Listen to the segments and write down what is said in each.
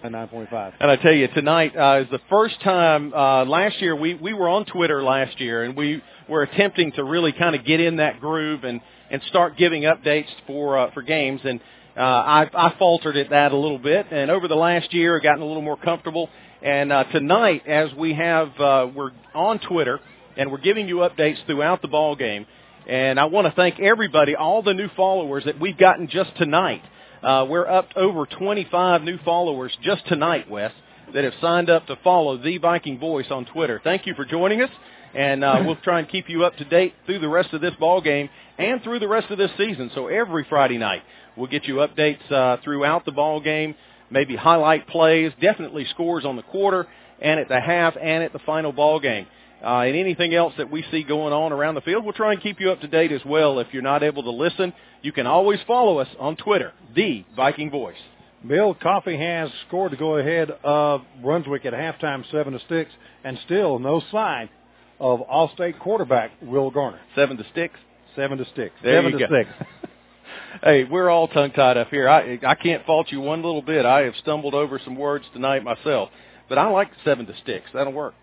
9.5. And I tell you, tonight is the first time. Last year, we were on Twitter last year, and we were attempting to really kind of get in that groove and start giving updates for games. And I faltered at that a little bit. And over the last year, I've gotten a little more comfortable. And tonight, as we have, we're on Twitter, and we're giving you updates throughout the ball game. And I want to thank everybody, all the new followers that we've gotten just tonight. We're up to over 25 new followers just tonight, Wes, that have signed up to follow The Viking Voice on Twitter. Thank you for joining us, and we'll try and keep you up to date through the rest of this ball game and through the rest of this season. So every Friday night, we'll get you updates throughout the ball game, maybe highlight plays, definitely scores on the quarter and at the half and at the final ball game. And anything else that we see going on around the field, we'll try and keep you up to date as well. If you're not able to listen, you can always follow us on Twitter, The Viking Voice. Bill, Coffee has scored to go ahead of Brunswick at halftime, 7-6, and still no sign of All-State quarterback Will Garner. 7-6? 7-6. There you go. 7-6. Hey, we're all tongue-tied up here. I can't fault you one little bit. I have stumbled over some words tonight myself. But I like 7-6. That'll work.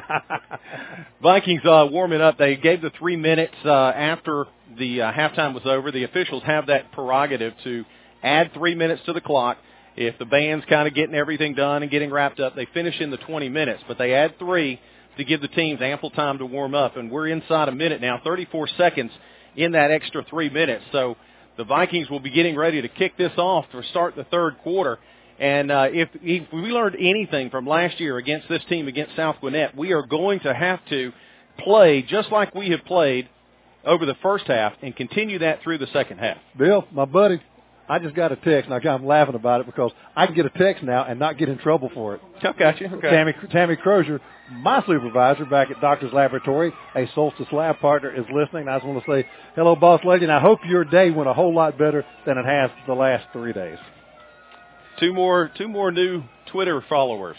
Vikings warming up. They gave the 3 minutes after the halftime was over. The officials have that prerogative to add 3 minutes to the clock. If the band's kind of getting everything done and getting wrapped up, they finish in the 20 minutes. But they add 3 to give the teams ample time to warm up. And we're inside a minute now, 34 seconds in that extra 3 minutes. So the Vikings will be getting ready to kick this off to start the third quarter. And if we learned anything from last year against this team, against South Gwinnett, we are going to have to play just like we have played over the first half and continue that through the second half. Bill, my buddy, I just got a text, and I'm laughing about it because I can get a text now and not get in trouble for it. I got you. Okay. Tammy Crozier, my supervisor back at Doctor's Laboratory, a Solstice Lab partner, is listening. I just want to say, hello, boss lady, and I hope your day went a whole lot better than it has the last 3 days. Two more new Twitter followers.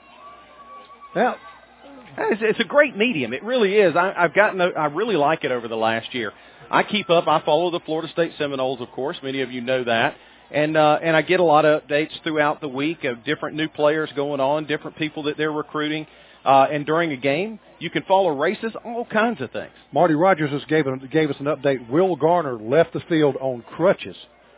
Yeah, it's a great medium. It really is. I really like it over the last year. I follow the Florida State Seminoles, of course. Many of you know that. And I get a lot of updates throughout the week of different new players going on, different people that they're recruiting. And during a game, you can follow races, all kinds of things. Marty Rogers just gave us an update. Will Garner left the field on crutches,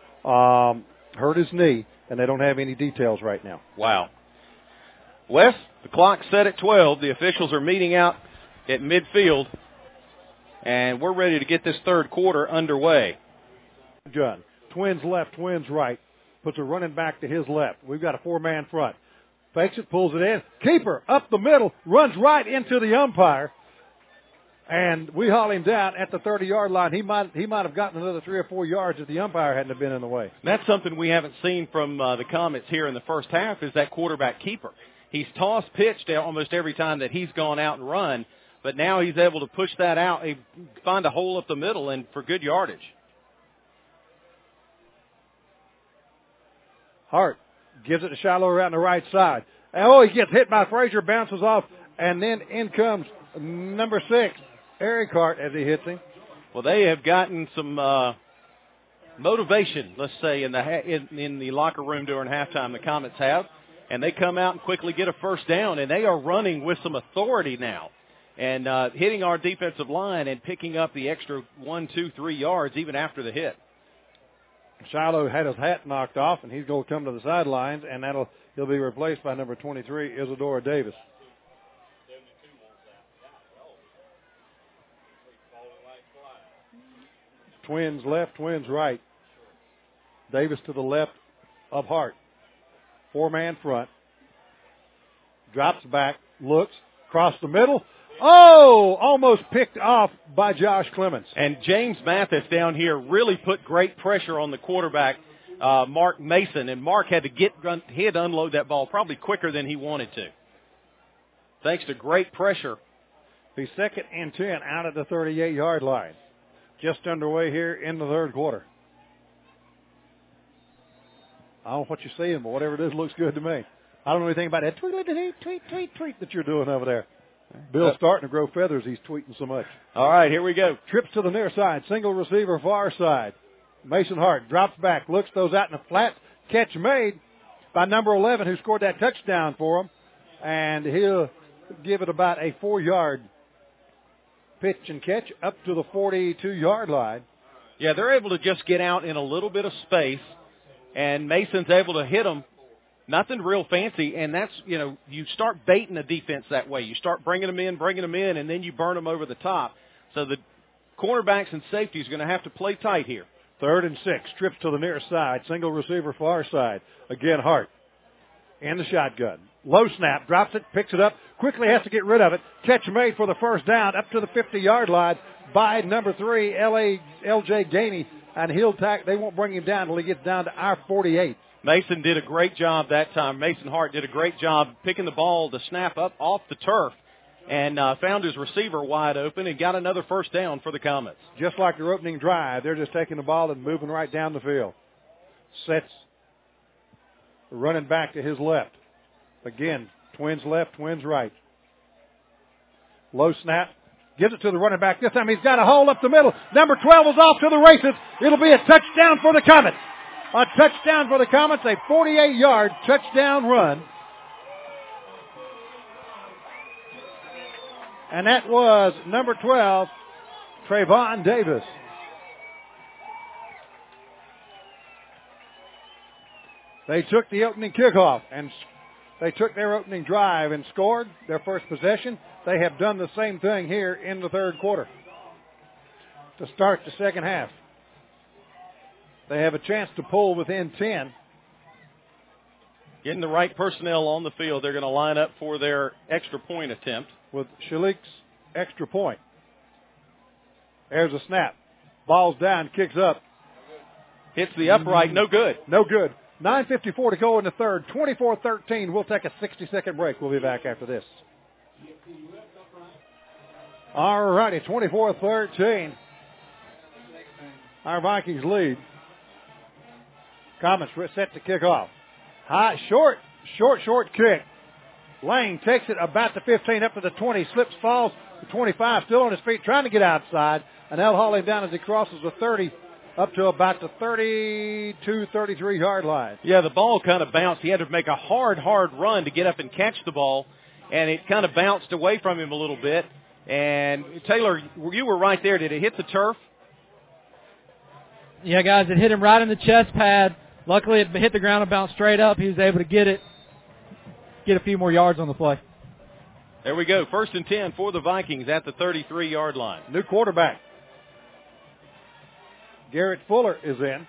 hurt his knee, and they don't have any details right now. Wow. Wes, the clock's set at 12. The officials are meeting out at midfield, and we're ready to get this third quarter underway. John, twins left, twins right. Puts a running back to his left. We've got a 4-man front. Fakes it, pulls it in. Keeper up the middle, runs right into the umpire. And we haul him down at the 30-yard line. He might have gotten another 3 or 4 yards if the umpire hadn't have been in the way. That's something we haven't seen from the Comets here in the first half is that quarterback keeper. He's pitched almost every time that he's gone out and run, but now he's able to push that out, find a hole up the middle, and for good yardage. Hart gives it to Shiloh around the right side. Oh, he gets hit by Frazier, bounces off, and then in comes number 6. Eric Hart as he hits him. Well, they have gotten some motivation, let's say, in the locker room during halftime. The Comets have, and they come out and quickly get a first down, and they are running with some authority now, and hitting our defensive line and picking up the extra 1, 2, 3 yards even after the hit. Shiloh had his hat knocked off, and he's going to come to the sidelines, and he'll be replaced by number 23, Isadora Davis. Twins left, twins right. Davis to the left of Hart. 4-man front. Drops back, looks, across the middle. Oh, almost picked off by Josh Clemens. And James Mathis down here really put great pressure on the quarterback, Mark Mason. And Mark had to unload that ball probably quicker than he wanted to. Thanks to great pressure. He's 2nd and 10 out at the 38-yard line. Just underway here in the third quarter. I don't know what you're seeing, but whatever it is looks good to me. I don't know anything about that tweet that you're doing over there. Bill's starting to grow feathers. He's tweeting so much. All right, here we go. Trips to the near side. Single receiver far side. Mason Hart drops back, looks, those out in the flat. Catch made. by number 11, who scored that touchdown for him. And he'll give it about a 4-yard pitch and catch up to the 42-yard line. Yeah, they're able to just get out in a little bit of space, and Mason's able to hit them. Nothing real fancy, and that's, you start baiting the defense that way. You start bringing them in, and then you burn them over the top. So the cornerbacks and safeties are going to have to play tight here. 3rd and 6, trips to the near side, single receiver far side. Again, Hart in the shotgun. Low snap, drops it, picks it up, quickly has to get rid of it. Catch made for the first down up to the 50-yard line by number 3, L.J. Gainey, and they won't bring him down until he gets down to our 48. Mason did a great job that time. Mason Hart did a great job picking the ball to snap up off the turf and found his receiver wide open and got another first down for the Comets. Just like their opening drive, they're just taking the ball and moving right down the field. Sets running back to his left. Again, Twins left, Twins right. Low snap. Gives it to the running back. This time he's got a hole up the middle. Number 12 is off to the races. It'll be a touchdown for the Comets. A touchdown for the Comets, a 48-yard touchdown run. And that was number 12, Trayvon Davis. They took the opening kickoff and they took their opening drive and scored their first possession. They have done the same thing here in the third quarter to start the second half. They have a chance to pull within 10. Getting the right personnel on the field, they're going to line up for their extra point attempt. With Shalik's extra point. There's a snap. Ball's down, kicks up. Hits the upright, no good. No good. 9:54 to go in the third. 24-13. We'll take a 60-second break. We'll be back after this. All righty, 24-13. Our Vikings lead. Comets set to kick off. High, short kick. Lang takes it about the 15 up to the 20. Slips, falls. The 25 still on his feet, trying to get outside. And they'll haul him down as he crosses the 30 up to about the 32, 33-yard line. Yeah, the ball kind of bounced. He had to make a hard run to get up and catch the ball. And it kind of bounced away from him a little bit. And, Taylor, you were right there. Did it hit the turf? Yeah, guys, it hit him right in the chest pad. Luckily, it hit the ground and bounced straight up. He was able to get a few more yards on the play. There we go. 1st and 10 for the Vikings at the 33-yard line. New quarterback. Garrett Fuller is in.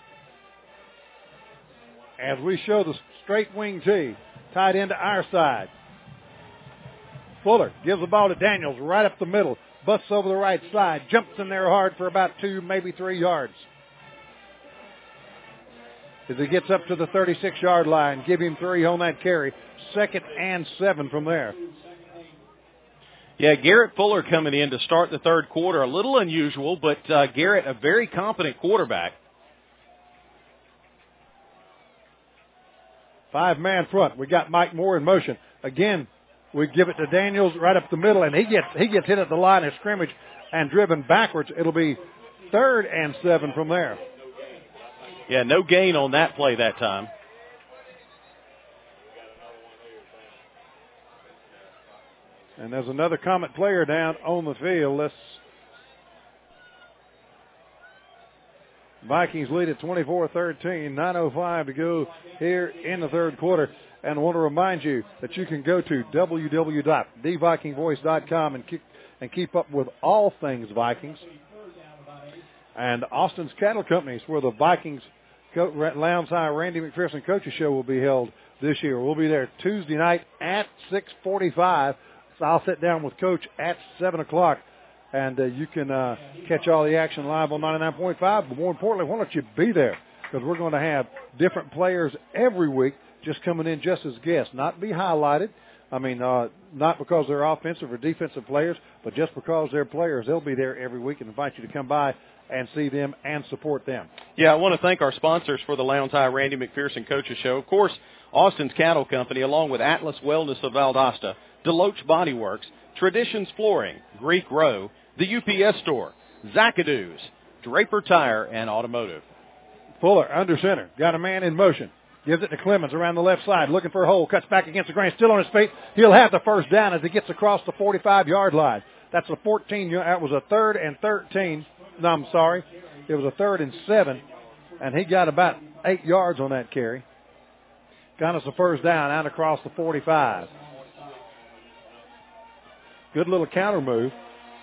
As we show the straight wing tee, tied into our side. Fuller gives the ball to Daniels right up the middle. Busts over the right side. Jumps in there hard for about 2, maybe 3 yards. As he gets up to the 36-yard line, give him 3 on that carry. 2nd and 7 from there. Yeah, Garrett Fuller coming in to start the third quarter. A little unusual, but Garrett, a very competent quarterback. 5-man front. We got Mike Moore in motion. Again, we give it to Daniels right up the middle, and he gets hit at the line of scrimmage and driven backwards. It'll be 3rd and 7 from there. Yeah, no gain on that play that time. And there's another Comet player down on the field. Vikings lead at 24-13, 9:05 to go here in the third quarter. And I want to remind you that you can go to www.thevikingvoice.com and keep up with all things Vikings. And Austin's Cattle Company is where the Vikings Lowndes High Randy McPherson Coaches Show will be held this year. We'll be there Tuesday night at 6:45. So I'll sit down with Coach at 7 o'clock, and you can catch all the action live on 99.5. But more importantly, why don't you be there? Because we're going to have different players every week just coming in just as guests, not be highlighted. I mean, not because they're offensive or defensive players, but just because they're players. They'll be there every week and invite you to come by and see them and support them. Yeah, I want to thank our sponsors for the Lowndes High Randy McPherson Coaches Show. Of course, Austin's Cattle Company, along with Atlas Wellness of Valdosta, Deloach Body Works, Traditions Flooring, Greek Row, the UPS Store, Zacadoo's, Draper Tire, and Automotive. Fuller under center. Got a man in motion. Gives it to Clemens around the left side, looking for a hole. Cuts back against the grain, still on his feet. He'll have the first down as he gets across the 45-yard line. That's a 14. That was a 3rd and 13. No, I'm sorry. It was a 3rd and 7, and he got about 8 yards on that carry. Got us the first down out across the 45. Good little counter move.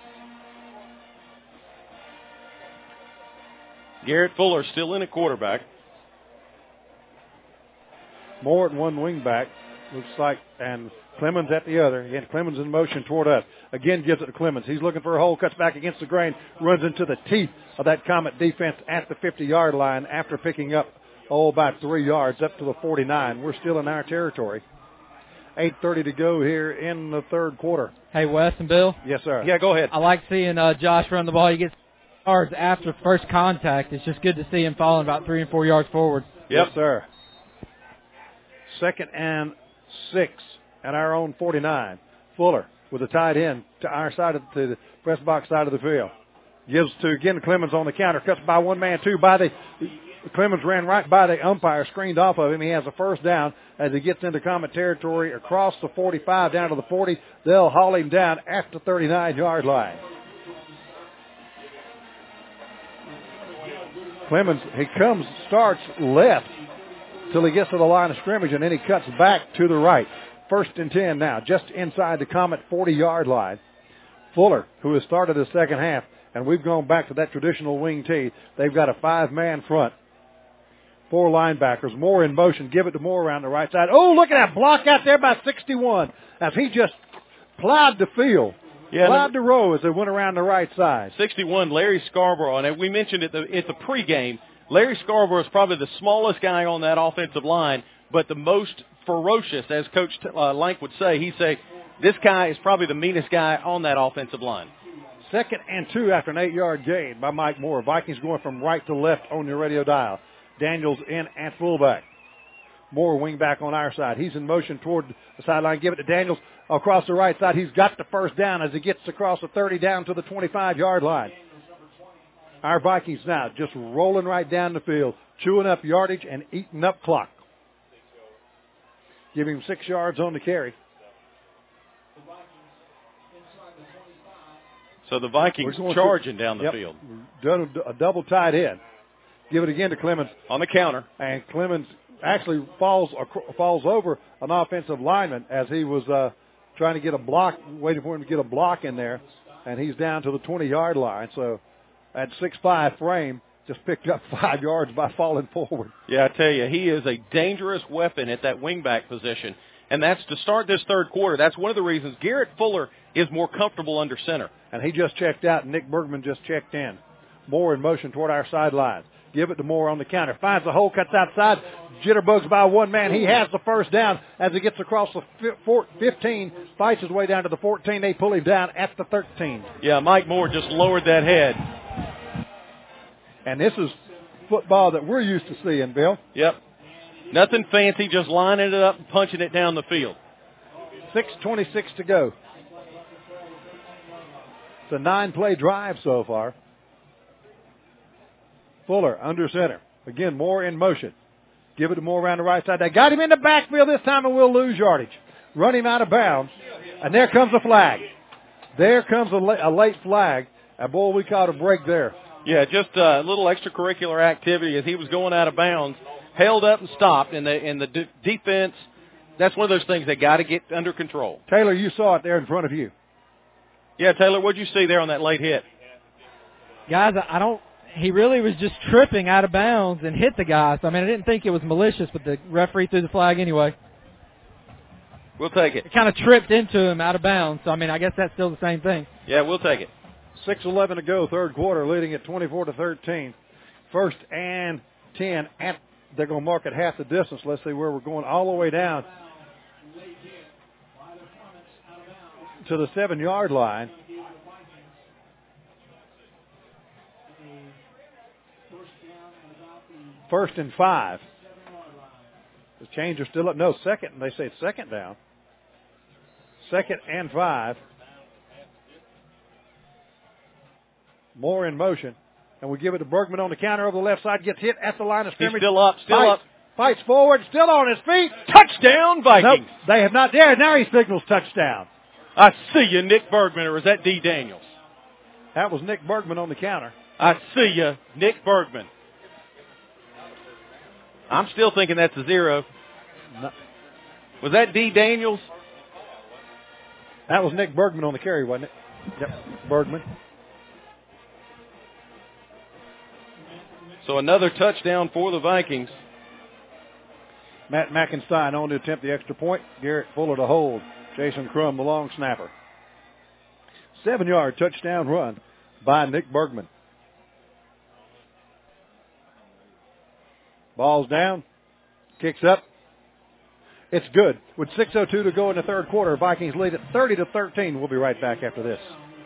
Garrett Fuller still in at quarterback. Moore at one wing back, looks like, and Clemens at the other. Again, Clemens in motion toward us. Again, gives it to Clemens. He's looking for a hole, cuts back against the grain, runs into the teeth of that Comet defense at the 50-yard line after picking up, about 3 yards up to the 49. We're still in our territory. 8:30 to go here in the third quarter. Hey, Wes and Bill. Yes, sir. Yeah, go ahead. I like seeing Josh run the ball. He gets yards after first contact. It's just good to see him falling about 3 and 4 yards forward. Yes, sir. 2nd and 6 at our own 49. Fuller with a tight end to our side of the press box side of the field. Gives to again Clemens on the counter. Cuts by one man, two by the. Clemens ran right by the umpire, screened off of him. He has a first down as he gets into Comet territory across the 45 down to the 40. They'll haul him down at the 39-yard line. Clemens, starts left till he gets to the line of scrimmage, and then he cuts back to the right. 1st and 10 now, just inside the Comet 40-yard line. Fuller, who has started the second half, and we've gone back to that traditional wing tee. They've got a 5-man front. 4 linebackers. Moore in motion. Give it to Moore around the right side. Oh, look at that block out there by 61 as he just plowed the field. Yeah, plowed the row as they went around the right side. 61, Larry Scarborough. And we mentioned at the pregame, Larry Scarborough is probably the smallest guy on that offensive line, but the most ferocious, as Coach Lank would say. He'd say, this guy is probably the meanest guy on that offensive line. 2nd and 2 after an 8-yard gain by Mike Moore. Vikings going from right to left on your radio dial. Daniels in at fullback. Moore wing back on our side. He's in motion toward the sideline. Give it to Daniels across the right side. He's got the first down as he gets across the 30 down to the 25-yard line. Our Vikings now just rolling right down the field, chewing up yardage and eating up clock. Give him 6 yards on the carry. So the Vikings charging down the field. Done a double tight end. Give it again to Clemens. On the counter. And Clemens actually falls over an offensive lineman as he was trying to get a block, waiting for him to get a block in there. And he's down to the 20-yard line. So that 6'5" frame just picked up 5 yards by falling forward. Yeah, I tell you, he is a dangerous weapon at that wingback position. And that's to start this third quarter. That's one of the reasons Garrett Fuller is more comfortable under center. And he just checked out, and Nick Bergman just checked in. Moore in motion toward our sidelines. Give it to Moore on the counter. Finds the hole, cuts outside. Jitterbugs by one man. He has the first down as he gets across the 15. Fights his way down to the 14. They pull him down at the 13. Yeah, Mike Moore just lowered that head. And this is football that we're used to seeing, Bill. Yep. Nothing fancy, just lining it up and punching it down the field. 6:26 to go. It's a 9-play drive so far. Fuller under center. Again, Moore in motion. Give it to Moore around the right side. They got him in the backfield this time and we'll lose yardage. Run him out of bounds. And there comes a flag. There comes a late flag. And boy, we caught a break there. Yeah, just a little extracurricular activity as he was going out of bounds. Held up and stopped. And the defense, that's one of those things they got to get under control. Taylor, you saw it there in front of you. Yeah, Taylor, what did you see there on that late hit? Guys, he really was just tripping out of bounds and hit the guy. So, I didn't think it was malicious, but the referee threw the flag anyway. We'll take it. It kind of tripped into him out of bounds. So, I guess that's still the same thing. Yeah, we'll take it. 6:11 to go, third quarter, leading at 24-13. 1st and 10. They're going to mark it half the distance. Let's see where we're going. All the way down to the 7-yard line. First and 5. The chains are still up. No, second. They say it's second down. 2nd and 5. Moore in motion. And we give it to Bergman on the counter over the left side. Gets hit at the line of scrimmage. He's still up. fights forward, still on his feet. Touchdown, Vikings. Nope, they have not dared. Now he signals touchdown. I see you, Nick Bergman, or is that D. Daniels? That was Nick Bergman on the counter. I see you, Nick Bergman. I'm still thinking that's a 0. No. Was that D. Daniels? That was Nick Bergman on the carry, wasn't it? Yep, Bergman. So another touchdown for the Vikings. Matt McInstein on to attempt the extra point. Garrett Fuller to hold. Jason Crum, the long snapper. 7-yard touchdown run by Nick Bergman. Ball's down. Kicks up. It's good. With 6:02 to go in the third quarter, Vikings lead at 30-13. We'll be right back after this.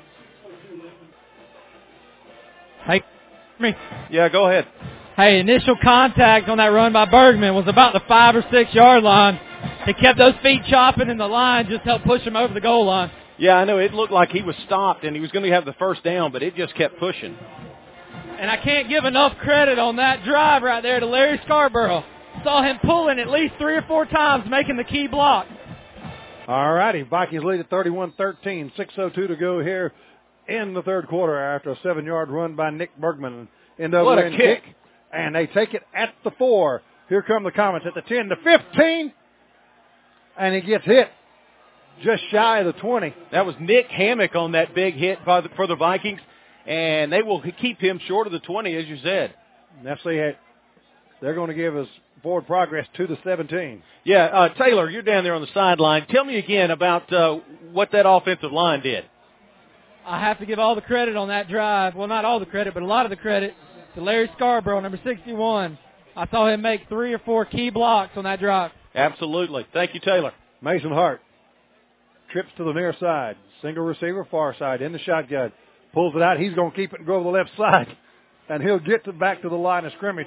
Hey, me. Yeah, go ahead. Hey, initial contact on that run by Bergman was about the 5 or 6 yard line. He kept those feet chopping, and the line just helped push him over the goal line. Yeah, I know. It looked like he was stopped, and he was going to have the first down, but it just kept pushing. And I can't give enough credit on that drive right there to Larry Scarborough. Saw him pulling at least 3 or 4 times, making the key block. All righty. Vikings lead at 31-13. 6:02 to go here in the third quarter after a 7-yard run by Nick Bergman. What a kick. And they take it at the 4. Here come the Comets at the 10 to 15. And he gets hit just shy of the 20. That was Nick Hammock on that big hit for the Vikings. And they will keep him short of the 20, as you said. That's they're going to give us forward progress to the 17. Yeah, Taylor, you're down there on the sideline. Tell me again about what that offensive line did. I have to give all the credit on that drive. Well, not all the credit, but a lot of the credit to Larry Scarborough, number 61. I saw him make 3 or 4 key blocks on that drive. Absolutely. Thank you, Taylor. Mason Hart trips to the near side. Single receiver, far side, in the shotgun. Pulls it out. He's going to keep it and go to the left side. And he'll get back to the line of scrimmage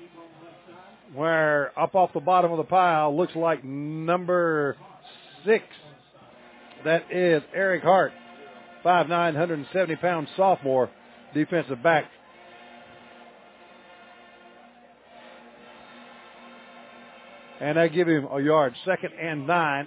where up off the bottom of the pile looks like number 6. That is Eric Hart, 5'9", 170-pound sophomore defensive back. And they give him a yard. 2nd and 9.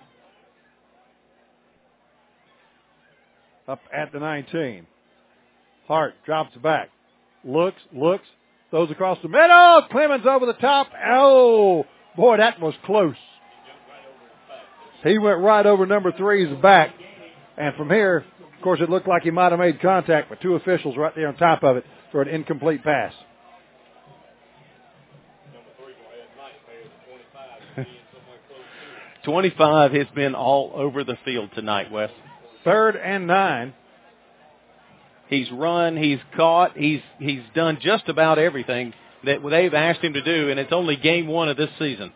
Up at the 19. Hart drops back. Looks, throws across the middle. Clemens over the top. Oh, boy, that was close. He went right over number 3's back. And from here, of course, it looked like he might have made contact, but 2 officials right there on top of it for an incomplete pass. 25 has been all over the field tonight, Wes. 3rd and 9. He's run, he's caught, he's done just about everything that they've asked him to do, and it's only game 1 of this season.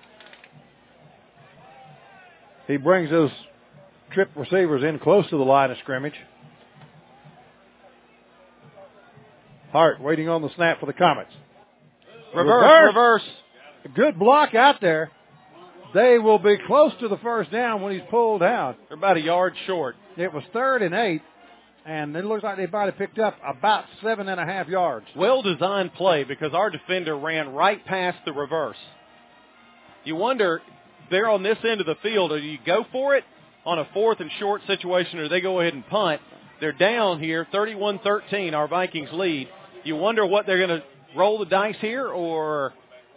He brings those trip receivers in close to the line of scrimmage. Hart waiting on the snap for the Comets. Reverse. Good block out there. They will be close to the first down when he's pulled down. They're about a yard short. It was 3rd and 8, and it looks like they might have picked up about 7.5 yards. Well-designed play because our defender ran right past the reverse. You wonder, they're on this end of the field, do you go for it on a 4th and short situation, or they go ahead and punt? They're down here, 31-13, our Vikings lead. You wonder what they're going to roll the dice here, or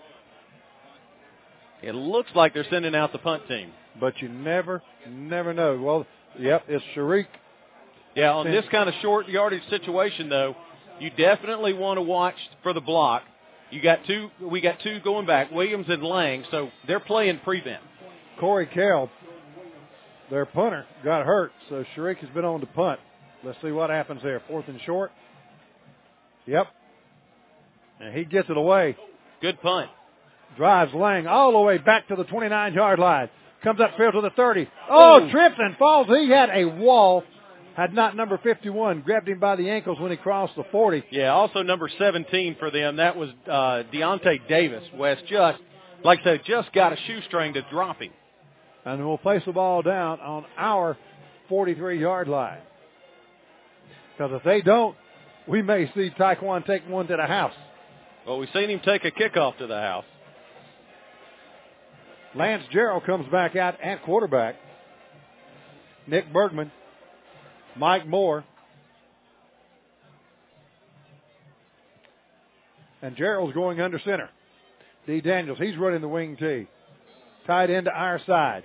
it looks like they're sending out the punt team. But you never know. Well, yep, it's Sharik. Yeah, on this kind of short yardage situation, though, you definitely want to watch for the block. We got two going back, Williams and Lang, so they're playing prevent. Corey Kell, their punter, got hurt, so Sharik has been on to punt. Let's see what happens there. 4th and short. Yep. And he gets it away. Good punt. Drives Lang all the way back to the 29-yard line. Comes upfield to the 30. Oh, trips and falls. He had a wall. Had not number 51 grabbed him by the ankles when he crossed the 40. Yeah, also number 17 for them. That was Deontay Davis. West just got a shoestring to drop him. And we'll place the ball down on our 43-yard line. Because if they don't, we may see Taekwon take one to the house. Well, we've seen him take a kickoff to the house. Lance Gerald comes back out at quarterback. Nick Bergman, Mike Moore, and Gerald's going under center. D. Daniels, he's running the wing tee. Tied into our side.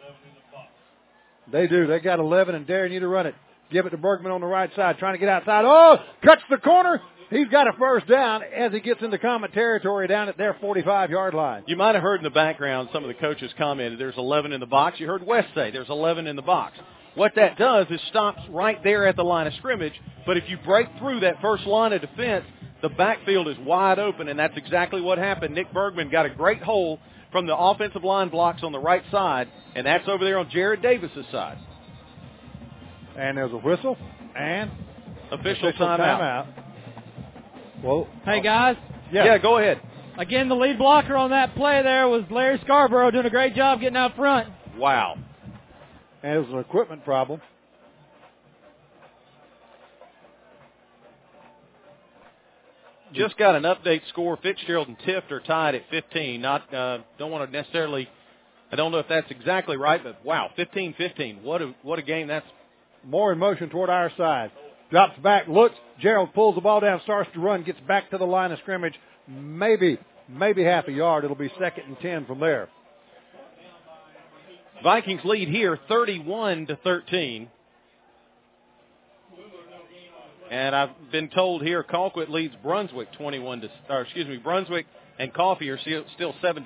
They do. They got 11 and daring you to run it. Give it to Bergman on the right side, trying to get outside. Oh, cuts the corner. He's got a first down as he gets into common territory down at their 45-yard line. You might have heard in the background some of the coaches commented there's 11 in the box. You heard West say there's 11 in the box. What that does is stops right there at the line of scrimmage, but if you break through that first line of defense, the backfield is wide open, and that's exactly what happened. Nick Bergman got a great hole from the offensive line blocks on the right side, and that's over there on Jared Davis's side. And there's a whistle and official timeout. Well, hey, guys. Yeah, go ahead. Again, the lead blocker on that play there was Larry Scarborough, doing a great job getting out front. Wow. And it was an equipment problem. Just got an update score. Fitzgerald and Tift are tied at 15. Don't want to necessarily, I don't know if that's exactly right, but wow, 15-15. What a game that's. More in motion toward our side. Drops back, looks. Gerald pulls the ball down, starts to run, gets back to the line of scrimmage. Maybe half a yard. It'll be 2nd and 10 from there. Vikings lead here 31-13. And I've been told here Colquitt leads Brunswick Brunswick and Coffee are still 7-6.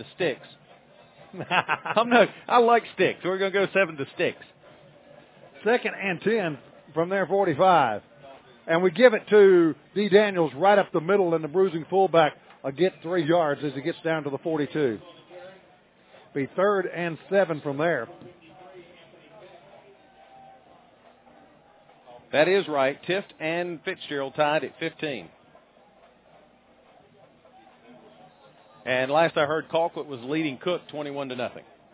I like sticks. We're going to go 7-6. 2nd and 10 from their 45. And we give it to D. Daniels right up the middle, and the bruising fullback will get 3 yards as he gets down to the 42. Be 3rd and 7 from there. That is right. Tift and Fitzgerald tied at 15. And last I heard, Colquitt was leading Cook 21-0.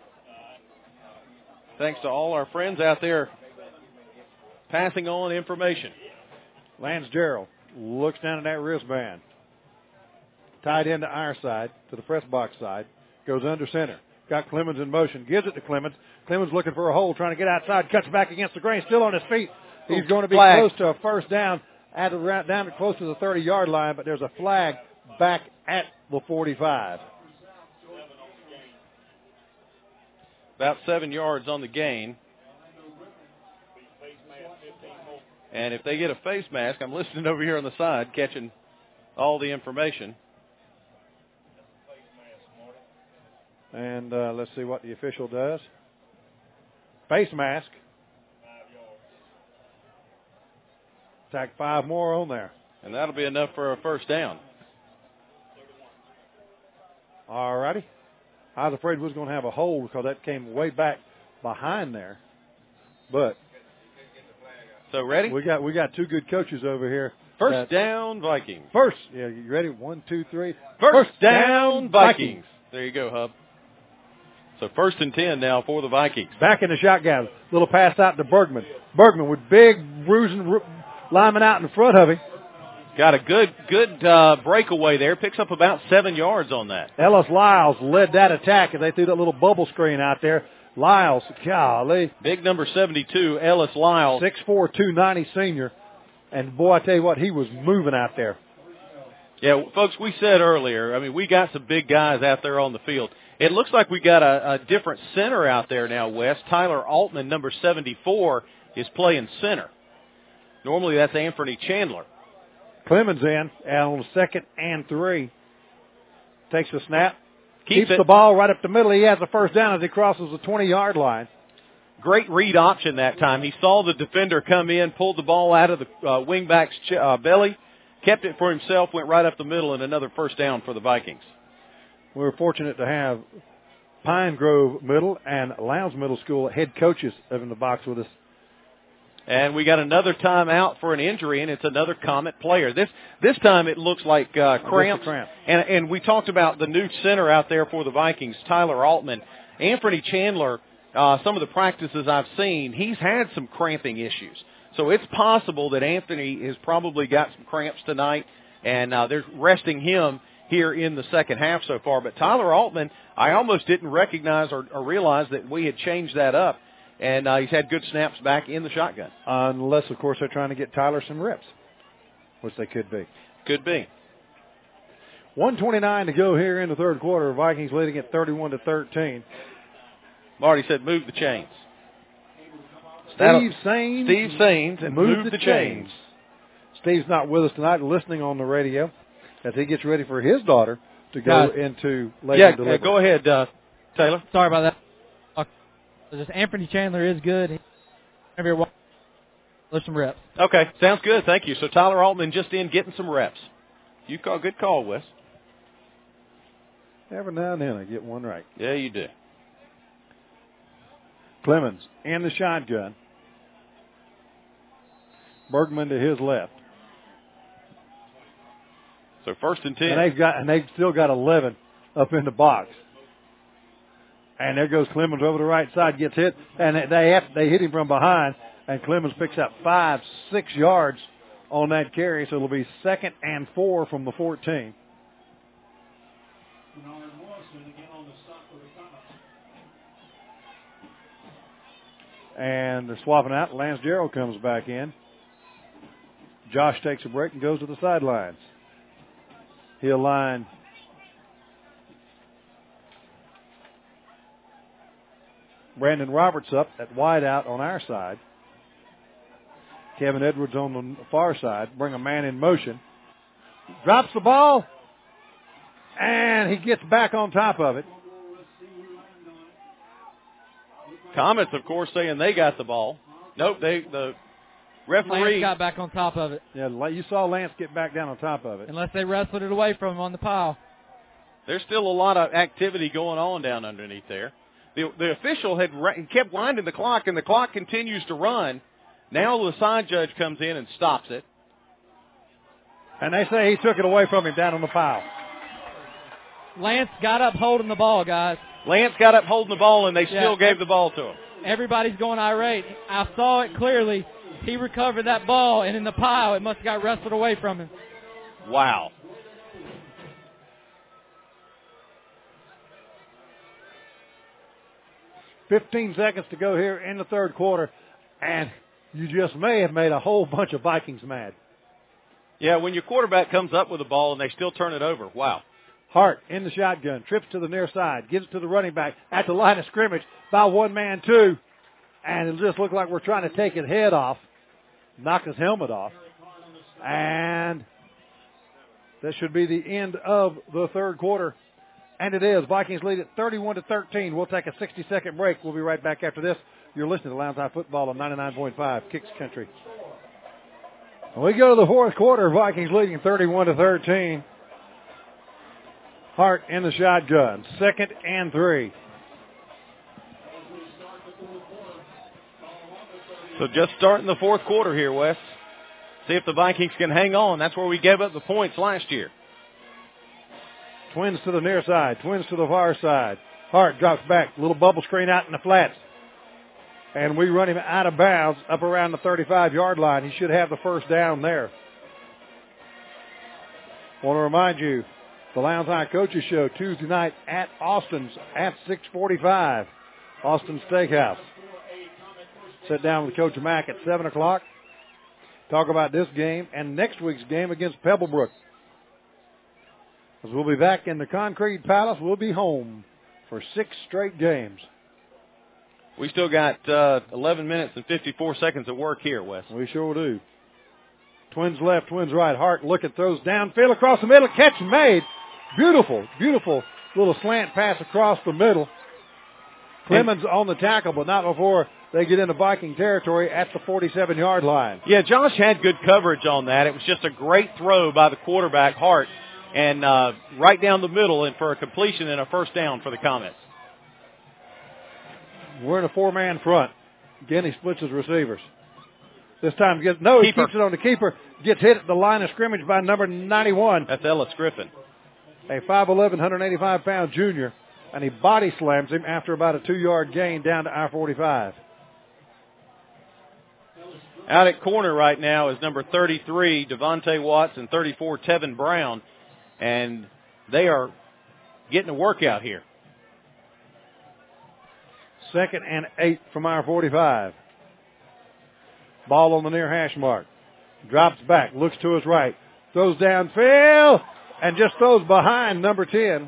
Thanks to all our friends out there passing on information. Lance Gerald looks down at that wristband. Tied into our side, to the press box side. Goes under center. Got Clemens in motion. Gives it to Clemens. Clemens looking for a hole, trying to get outside. Cuts back against the grain. Still on his feet. He's going to be close to a first down, down to close to the 30-yard line, but there's a flag back at the 45. About 7 yards on the gain. And if they get a face mask, I'm listening over here on the side, catching all the information. And let's see what the official does. Face mask. Tack 5 more on there. And that'll be enough for a first down. All righty. I was afraid we was going to have a hold because that came way back behind there. But so ready? We got 2 good coaches over here. First down, Vikings. First. Yeah, you ready? 1, 2, 3. First down, Vikings. There you go, Hub. So 1st and 10 now for the Vikings. Back in the shotgun. Little pass out to Bergman. Bergman with big bruising lineman out in front of him. Got a good breakaway there. Picks up about 7 yards on that. Ellis Lyles led that attack as they threw that little bubble screen out there. Lyles, golly. Big number 72, Ellis Lyles. 6'4", 290 senior. And, boy, I tell you what, he was moving out there. Yeah, folks, we said earlier, I mean, we got some big guys out there on the field. It looks like we got a different center out there now, Wes. Tyler Altman, number 74, is playing center. Normally that's Anthony Chandler. Clemens in on 2nd and 3. Takes the snap. Keeps it. The ball right up the middle. He has a first down as he crosses the 20-yard line. Great read option that time. He saw the defender come in, pulled the ball out of the wingback's belly, kept it for himself, went right up the middle, and another first down for the Vikings. We were fortunate to have Pine Grove Middle and Lowndes Middle School head coaches in the box with us. And we got another timeout for an injury, and it's another Comet player. This time it looks like cramps. And we talked about the new center out there for the Vikings, Tyler Altman. Anthony Chandler, some of the practices I've seen, he's had some cramping issues. So it's possible that Anthony has probably got some cramps tonight, and they're resting him. here in the second half so far. But Tyler Altman, I almost didn't recognize or realize that we had changed that up, and he's had good snaps back in the shotgun. Unless, of course, they're trying to get Tyler some reps, which they could be. Could be. 1:29 to go here in the third quarter. Vikings leading at 31-13. Marty said, move the chains. Steve Saines and move the chains. Steve's not with us tonight, listening on the radio as he gets ready for his daughter to go into labor delivery. Go ahead, Taylor. Sorry about that. Just Anthony Chandler is good. There's some reps. Okay, sounds good. Thank you. So Tyler Altman just in getting some reps. Good call, Wes. Every now and then I get one right. Yeah, you do. Clemens in the shotgun. Bergman to his left. So 1st and 10. And they've still got 11 up in the box. And there goes Clemens over the right side, gets hit, and they hit him from behind, and Clemens picks up 5-6 yards on that carry, so it'll be 2nd and 4 from the 14. And they're swapping out. Lance Gerald comes back in. Josh takes a break and goes to the sidelines. He'll line Brandon Roberts up at wide out on our side. Kevin Edwards on the far side. Bring a man in motion. Drops the ball. And he gets back on top of it. Comets, of course, saying they got the ball. Nope, the referee Lance got back on top of it. Yeah, you saw Lance get back down on top of it. Unless they wrestled it away from him on the pile. There's still a lot of activity going on down underneath there. The official had kept winding the clock, and the clock continues to run. Now the side judge comes in and stops it. And they say he took it away from him down on the pile. Lance got up holding the ball, guys. Lance got up holding the ball, and they still gave the ball to him. Everybody's going irate. I saw it clearly. He recovered that ball, and in the pile, it must have got wrestled away from him. Wow. "15 seconds to go here in the third quarter, and you just may have made a whole bunch of Vikings mad. Yeah, when your quarterback comes up with the ball and they still turn it over. Wow. Hart in the shotgun, trips to the near side, gives it to the running back at the line of scrimmage by one man, two, and it just looked like we're trying to take his head off, knock his helmet off, and that should be the end of the third quarter. And it is. Vikings lead at 31-13. We'll take a 60-second break. We'll be right back after this. You're listening to Lounge High Football on 99.5 Kicks Country. We go to the fourth quarter. Vikings leading 31-13. Hart in the shotgun. 2nd and 3. So just starting the fourth quarter here, Wes. See if the Vikings can hang on. That's where we gave up the points last year. Twins to the near side. Twins to the far side. Hart drops back. Little bubble screen out in the flats. And we run him out of bounds up around the 35-yard line. He should have the first down there. Want to remind you, the Lounge High Coaches Show Tuesday night at Austin's at 6:45. Austin Steakhouse. Sit down with Coach Mack at 7 o'clock. Talk about this game and next week's game against Pebblebrook. As we'll be back in the Concrete Palace, we'll be home for 6 straight games. We still got 11 minutes and 54 seconds of work here, Wes. We sure do. Twins left, Twins right. Hart looking, throws downfield across the middle. Catch made. Beautiful, beautiful little slant pass across the middle. Clemens on the tackle, but not before they get into Viking territory at the 47-yard line. Yeah, Josh had good coverage on that. It was just a great throw by the quarterback, Hart, and right down the middle and for a completion and a first down for the Comets. We're in a 4-man front. Again, he splits his receivers. This time, he keeps it on the keeper. Gets hit at the line of scrimmage by number 91. That's Ellis Griffin. A 5'11", 185-pound junior. And he body slams him after about a 2-yard gain down to our 45. Out at corner right now is number 33, Devontae Watts, and 34, Tevin Brown. And they are getting a workout here. 2nd and 8 from our 45. Ball on the near hash mark. Drops back, looks to his right, throws downfield, and just throws behind number 10.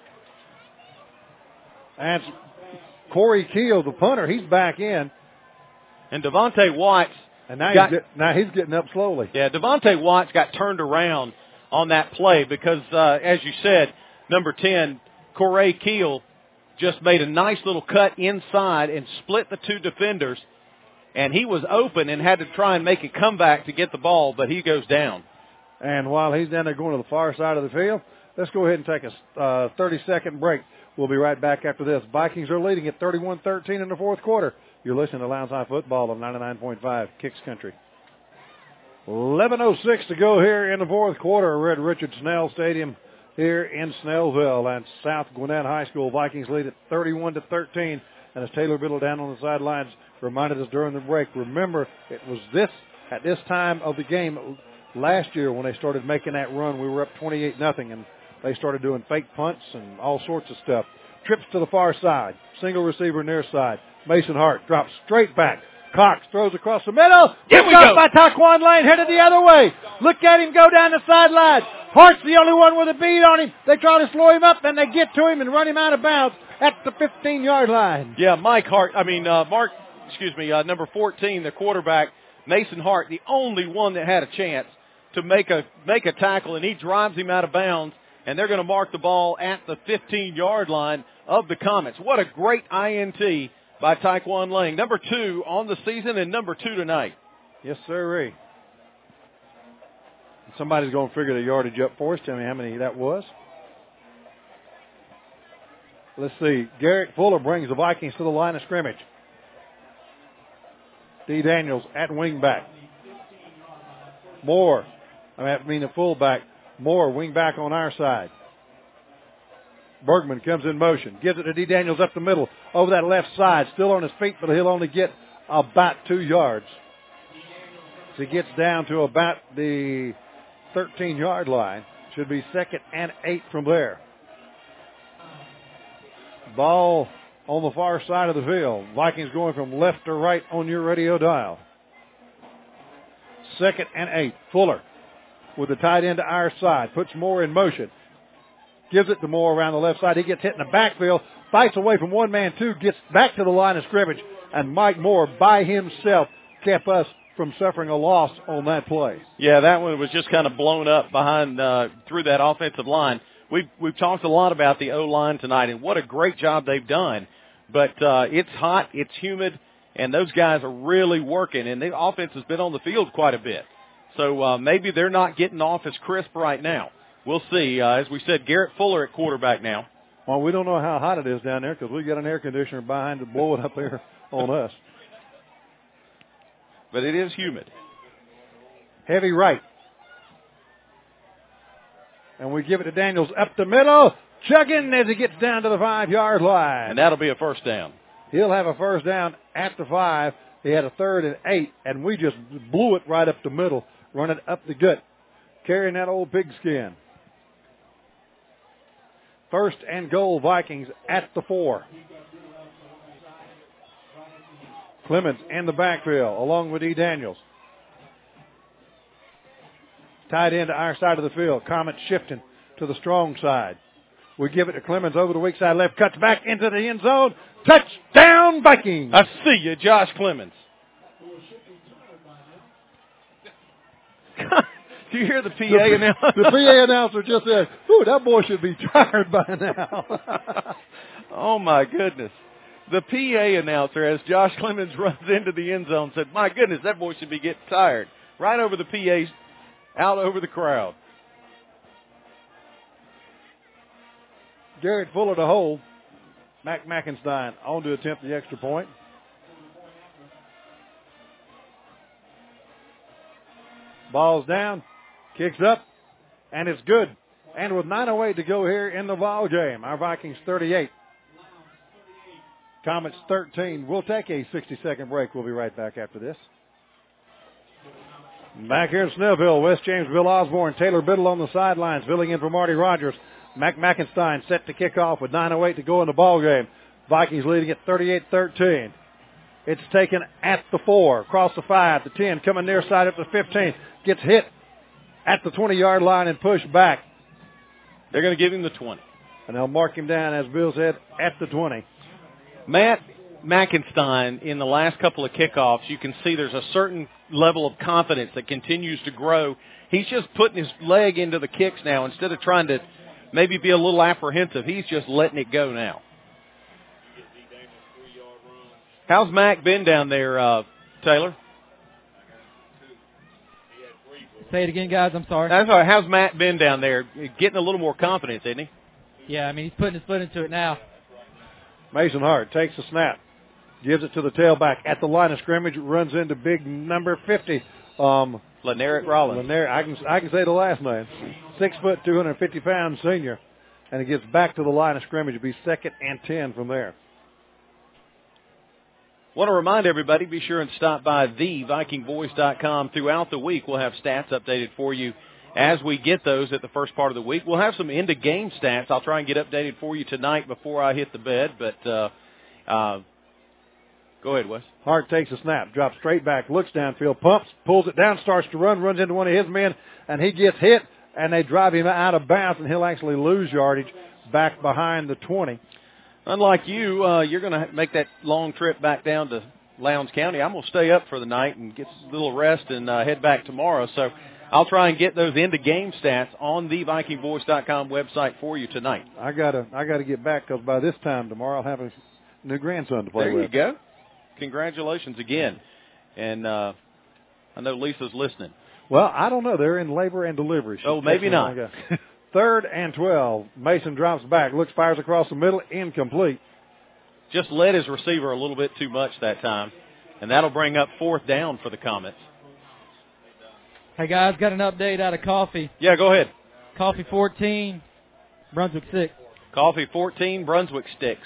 And Corey Keel, the punter, he's back in. And Devontae Watts. And now he's getting up slowly. Yeah, Devontae Watts got turned around on that play because, as you said, number 10, Corey Keel, just made a nice little cut inside and split the two defenders. And he was open and had to try and make a comeback to get the ball, but he goes down. And while he's down there going to the far side of the field, let's go ahead and take a 30-second break. We'll be right back after this. Vikings are leading at 31-13 in the fourth quarter. You're listening to Lowndes High Football on 99.5 Kicks Country. 11:06 to go here in the fourth quarter. We're at Richard Snell Stadium here in Snellville. And South Gwinnett High School Vikings lead at 31-13. And as Taylor Biddle down on the sidelines reminded us during the break, remember, it was at this time of the game last year when they started making that run, we were up 28-0, and they started doing fake punts and all sorts of stuff. Trips to the far side. Single receiver near side. Mason Hart drops straight back. Cox throws across the middle. Gets up by Taquan Lane, headed the other way. Look at him go down the sideline. Hart's the only one with a beat on him. They try to slow him up, then they get to him and run him out of bounds at the 15-yard line. Yeah, number 14, the quarterback, Mason Hart, the only one that had a chance to make a tackle, and he drives him out of bounds, and they're going to mark the ball at the 15-yard line of the Comets. What a great INT by Taquan Lane. Number 2 on the season and number 2 tonight. Yes, sir. Somebody's going to figure the yardage up for us. Tell me how many that was. Let's see. Garrett Fuller brings the Vikings to the line of scrimmage. D. Daniels at wingback. The fullback. Moore, wingback on our side. Bergman comes in motion. Gives it to D. Daniels up the middle. Over that left side. Still on his feet, but he'll only get about 2 yards. So he gets down to about the 13-yard line. Should be 2nd and 8 from there. Ball on the far side of the field. Vikings going from left to right on your radio dial. 2nd and 8. Fuller with the tight end to our side. Puts Moore in motion. Gives it to Moore around the left side. He gets hit in the backfield. Fights away from one man, 2. Gets back to the line of scrimmage. And Mike Moore by himself kept us from suffering a loss on that play. Yeah, that one was just kind of blown up behind through that offensive line. We've talked a lot about the O-line tonight, and what a great job they've done. But it's hot, it's humid, and those guys are really working, and the offense has been on the field quite a bit. So maybe they're not getting off as crisp right now. We'll see. As we said, Garrett Fuller at quarterback now. Well, we don't know how hot it is down there because we got an air conditioner behind to blow it up there on us. But it is humid. Heavy right. And we give it to Daniels up the middle. Chugging as he gets down to the 5-yard line. And that'll be a first down. He'll have a first down at the 5. He had a 3rd and 8, and we just blew it right up the middle, running up the gut, carrying that old pigskin. 1st and goal, Vikings at the 4. Clemens in the backfield along with E. Daniels. Tight end to our side of the field. Comet shifting to the strong side. We give it to Clemens over the weak side left. Cuts back into the end zone. Touchdown, Vikings. I see you, Josh Clemens. Do you hear the PA announcer? The PA announcer just said, ooh, that boy should be tired by now. Oh, my goodness. The PA announcer, as Josh Clemens runs into the end zone, said, my goodness, that boy should be getting tired. Right over the PA, out over the crowd. Garrett Fuller to hold. Mac Mackenstein on to attempt the extra point. Ball's down. Kicks up. And it's good. And with 9:08 to go here in the ball game, our Vikings 38. Comets 13. We'll take a 60-second break. We'll be right back after this. Back here in Snellville, West James, Bill Osborne, Taylor Biddle on the sidelines, filling in for Marty Rogers. McIntyre set to kick off with 9:08 to go in the ball game. Vikings leading at 38-13. It's taken at the 4, across the 5, the 10, coming near side up to 15. Gets hit at the 20-yard line and pushed back. They're going to give him the 20. And they'll mark him down, as Bill said, at the 20. Matt McIntyre, in the last couple of kickoffs, you can see there's a certain level of confidence that continues to grow. He's just putting his leg into the kicks now instead of trying to maybe be a little apprehensive. He's just letting it go now. How's Mac been down there, Taylor? Say it again, guys. I'm sorry. That's all right. How's Matt been down there? Getting a little more confidence, isn't he? Yeah, I mean, he's putting his foot into it now. Mason Hart takes the snap, gives it to the tailback at the line of scrimmage, runs into big number 50. Lennerick Rollins. I can say the last name. 6 foot, 250 pound senior. And he gets back to the line of scrimmage. It'll be 2nd and 10 from there. Want to remind everybody, be sure and stop by thevikingvoice.com throughout the week. We'll have stats updated for you as we get those at the first part of the week. We'll have some end-of-game stats I'll try and get updated for you tonight before I hit the bed. But go ahead, Wes. Hart takes a snap, drops straight back, looks downfield, pumps, pulls it down, starts to run, runs into one of his men, and he gets hit, and they drive him out of bounds, and he'll actually lose yardage back behind the 20. Unlike you, you're going to make that long trip back down to Lowndes County. I'm going to stay up for the night and get a little rest and head back tomorrow. So I'll try and get those end-of-game stats on the VikingVoice.com website for you tonight. I gotta get back because by this time tomorrow I'll have a new grandson to play with. There you go. Congratulations again. And I know Lisa's listening. Well, I don't know. They're in labor and delivery. Oh, maybe not. 3rd and 12. Mason drops back, looks, fires across the middle, incomplete. Just led his receiver a little bit too much that time, and that'll bring up 4th down for the Comets. Hey, guys, got an update out of Coffee. Yeah, go ahead. Coffee 14, Brunswick 6. Coffee 14, Brunswick 6.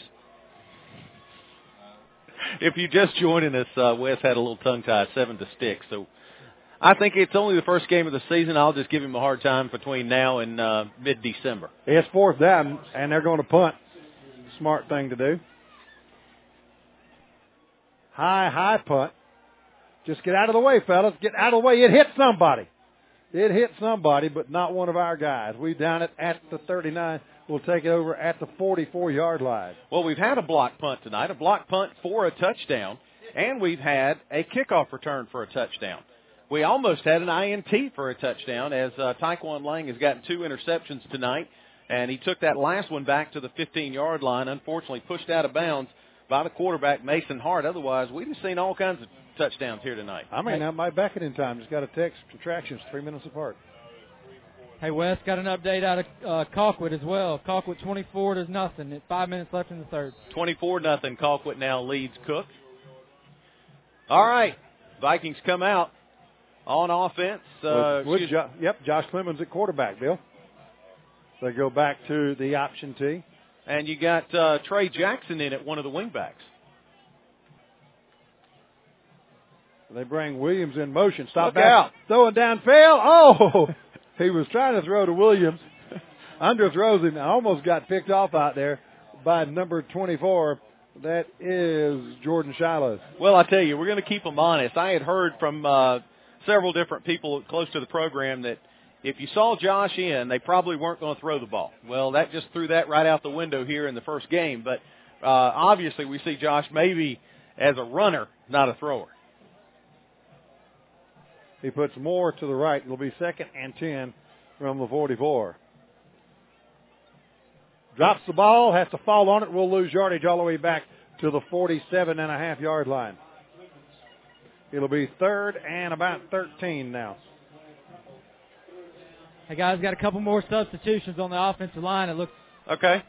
If you're just joining us, Wes had a little tongue-tied, 7-6. So I think it's only the first game of the season. I'll just give him a hard time between now and mid-December. It's 4th down, and they're going to punt. Smart thing to do. High punt. Just get out of the way, fellas. Get out of the way. It hit somebody. It hit somebody, but not one of our guys. We down it at the 39. We'll take it over at the 44-yard line. Well, we've had a block punt tonight, a block punt for a touchdown, and we've had a kickoff return for a touchdown. We almost had an INT for a touchdown as Taekwon Lang has gotten 2 interceptions tonight, and he took that last one back to the 15-yard line, unfortunately pushed out of bounds by the quarterback, Mason Hart. Otherwise, we'd have seen all kinds of touchdowns here tonight. I may not might back it in time. Just got a text, subtractions, 3 minutes apart. Hey, Wes, got an update out of Colquitt as well. Colquitt 24-0 at 5 minutes left in the third. 24-0. Colquitt now leads Cook. All right, Vikings come out on offense. Josh Clemens at quarterback, Bill. They go back to the option tee. And you got Trey Jackson in at one of the wingbacks. They bring Williams in motion. Stop Look back. out. Throwing downfield. Oh, he was trying to throw to Williams. Underthrows him. Almost got picked off out there by number 24. That is Jordan Shiloh. Well, I tell you, we're going to keep them honest. I had heard from several different people close to the program that if you saw Josh in, they probably weren't going to throw the ball. Well, that just threw that right out the window here in the first game. But obviously we see Josh maybe as a runner, not a thrower. He puts more to the right. It'll be 2nd and 10 from the 44. Drops the ball, has to fall on it. We'll lose yardage all the way back to the 47.5-yard line. It'll be 3rd and about 13 now. Hey, guys, got a couple more substitutions on the offensive line. It looks okay.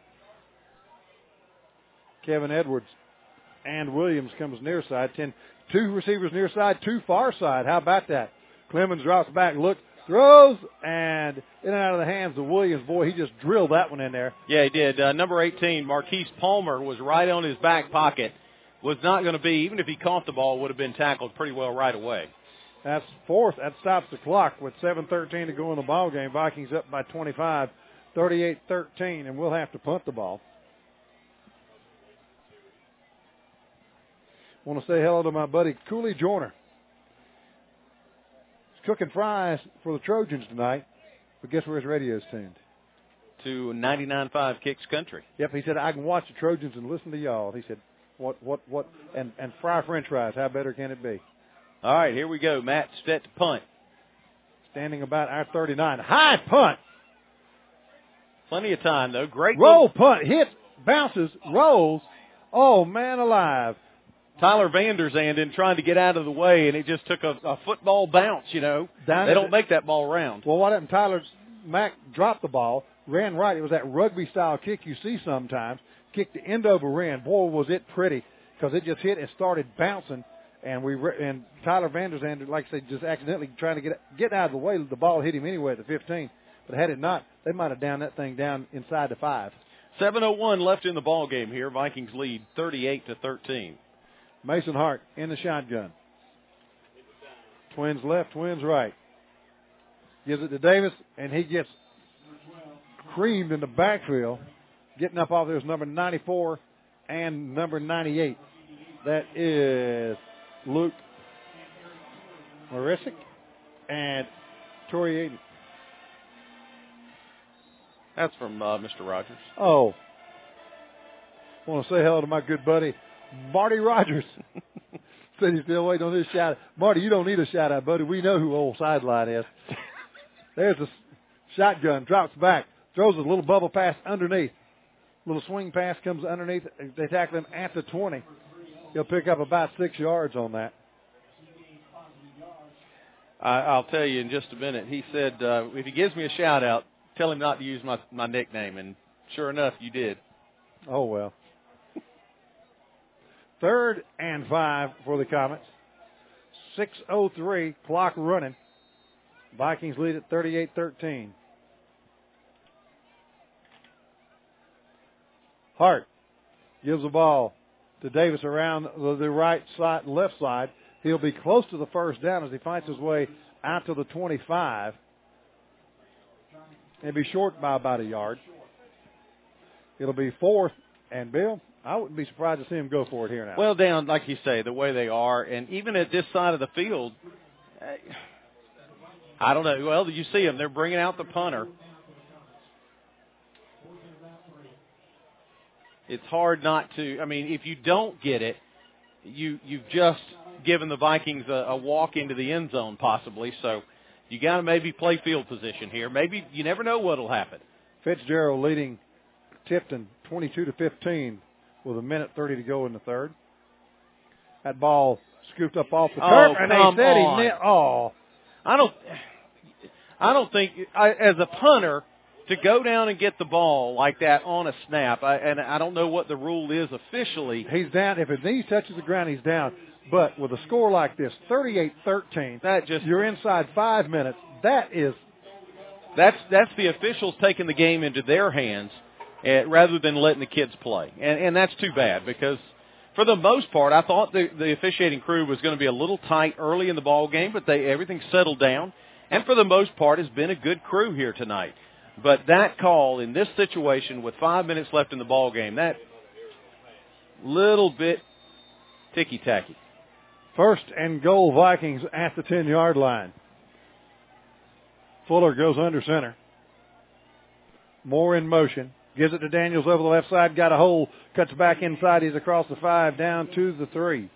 Kevin Edwards and Williams comes near side. 2 receivers near side, 2 far side. How about that? Clemens drops back, looks, throws, and in and out of the hands of Williams. Boy, he just drilled that one in there. Yeah, he did. Number 18, Marquise Palmer, was right on his back pocket. Was not going to be, even if he caught the ball, would have been tackled pretty well right away. That's 4th. That stops the clock with 7:13 to go in the ball game. Vikings up by 25 38-13, and we'll have to punt the ball. I want to say hello to my buddy Cooley Joyner. He's cooking fries for the Trojans tonight, but guess where his radio's tuned? To 99.5 Kicks Country. Yep, he said, I can watch the Trojans and listen to y'all. He said, what, and fry French fries. How better can it be? All right, here we go. Matt set to punt. Standing about our 39. High punt. Plenty of time, though. Great roll punt. Hits, bounces, rolls. Oh, man alive. Tyler Vander Zanden trying to get out of the way, and it just took a football bounce, you know. They don't make that ball round. Well, what happened? Tyler Mack dropped the ball, ran right. It was that rugby-style kick you see sometimes. Kicked the end over end. Boy, was it pretty, because it just hit and started bouncing. And Tyler Vander Zanden, like I said, just accidentally trying to get out of the way. The ball hit him anyway at the 15. But had it not, they might have downed that thing down inside the 5. 7:01 left in the ball game here. Vikings lead 38-13. Mason Hart in the shotgun. Twins left, Twins right. Gives it to Davis, and he gets creamed in the backfield. Getting up off there is number 94 and number 98. That is Luke Marisic and Tori Aiden. That's from Mr. Rogers. Oh. I want to say hello to my good buddy, Marty Rogers. Said he's still waiting on his shout-out. Marty, you don't need a shout-out, buddy. We know who old sideline is. There's a shotgun, drops back, throws a little bubble pass underneath. Little swing pass comes underneath. They tackle him at the 20. He'll pick up about 6 yards on that. I'll tell you in just a minute. He said, if he gives me a shout-out, tell him not to use my nickname. And sure enough, you did. Oh, well. 3rd and 5 for the Comets. 6:03, clock running. Vikings lead at 38-13. Hart gives the ball to Davis around the right side and left side. He'll be close to the first down as he fights his way out to the 25. He'll be short by about a yard. It'll be 4th and Bill. I wouldn't be surprised to see him go for it here now. Well, down, like you say, the way they are, and even at this side of the field, I don't know. Well, you see them. They're bringing out the punter. It's hard not to. I mean, if you don't get it, you've just given the Vikings a walk into the end zone possibly. So you got to maybe play field position here. Maybe you never know what'll happen. Fitzgerald leading Tipton 22-15 with 1:30 to go in the 3rd. That ball scooped up off the turf, and they said he missed. Oh, I don't think as a punter to go down and get the ball like that on a snap. And I don't know what the rule is officially. He's down. If his knee touches the ground, he's down. But with a score like this, 38-13, you're inside 5 minutes. That's the officials taking the game into their hands rather than letting the kids play. And that's too bad because for the most part, I thought the officiating crew was going to be a little tight early in the ball game, but everything settled down. And for the most part, has been a good crew here tonight. But that call in this situation with 5 minutes left in the ball game, that little bit ticky-tacky. 1st and goal, Vikings at the 10-yard line. Fuller goes under center. Moore in motion. Gives it to Daniels over the left side. Got a hole. Cuts back inside. He's across the 5, down to the 3.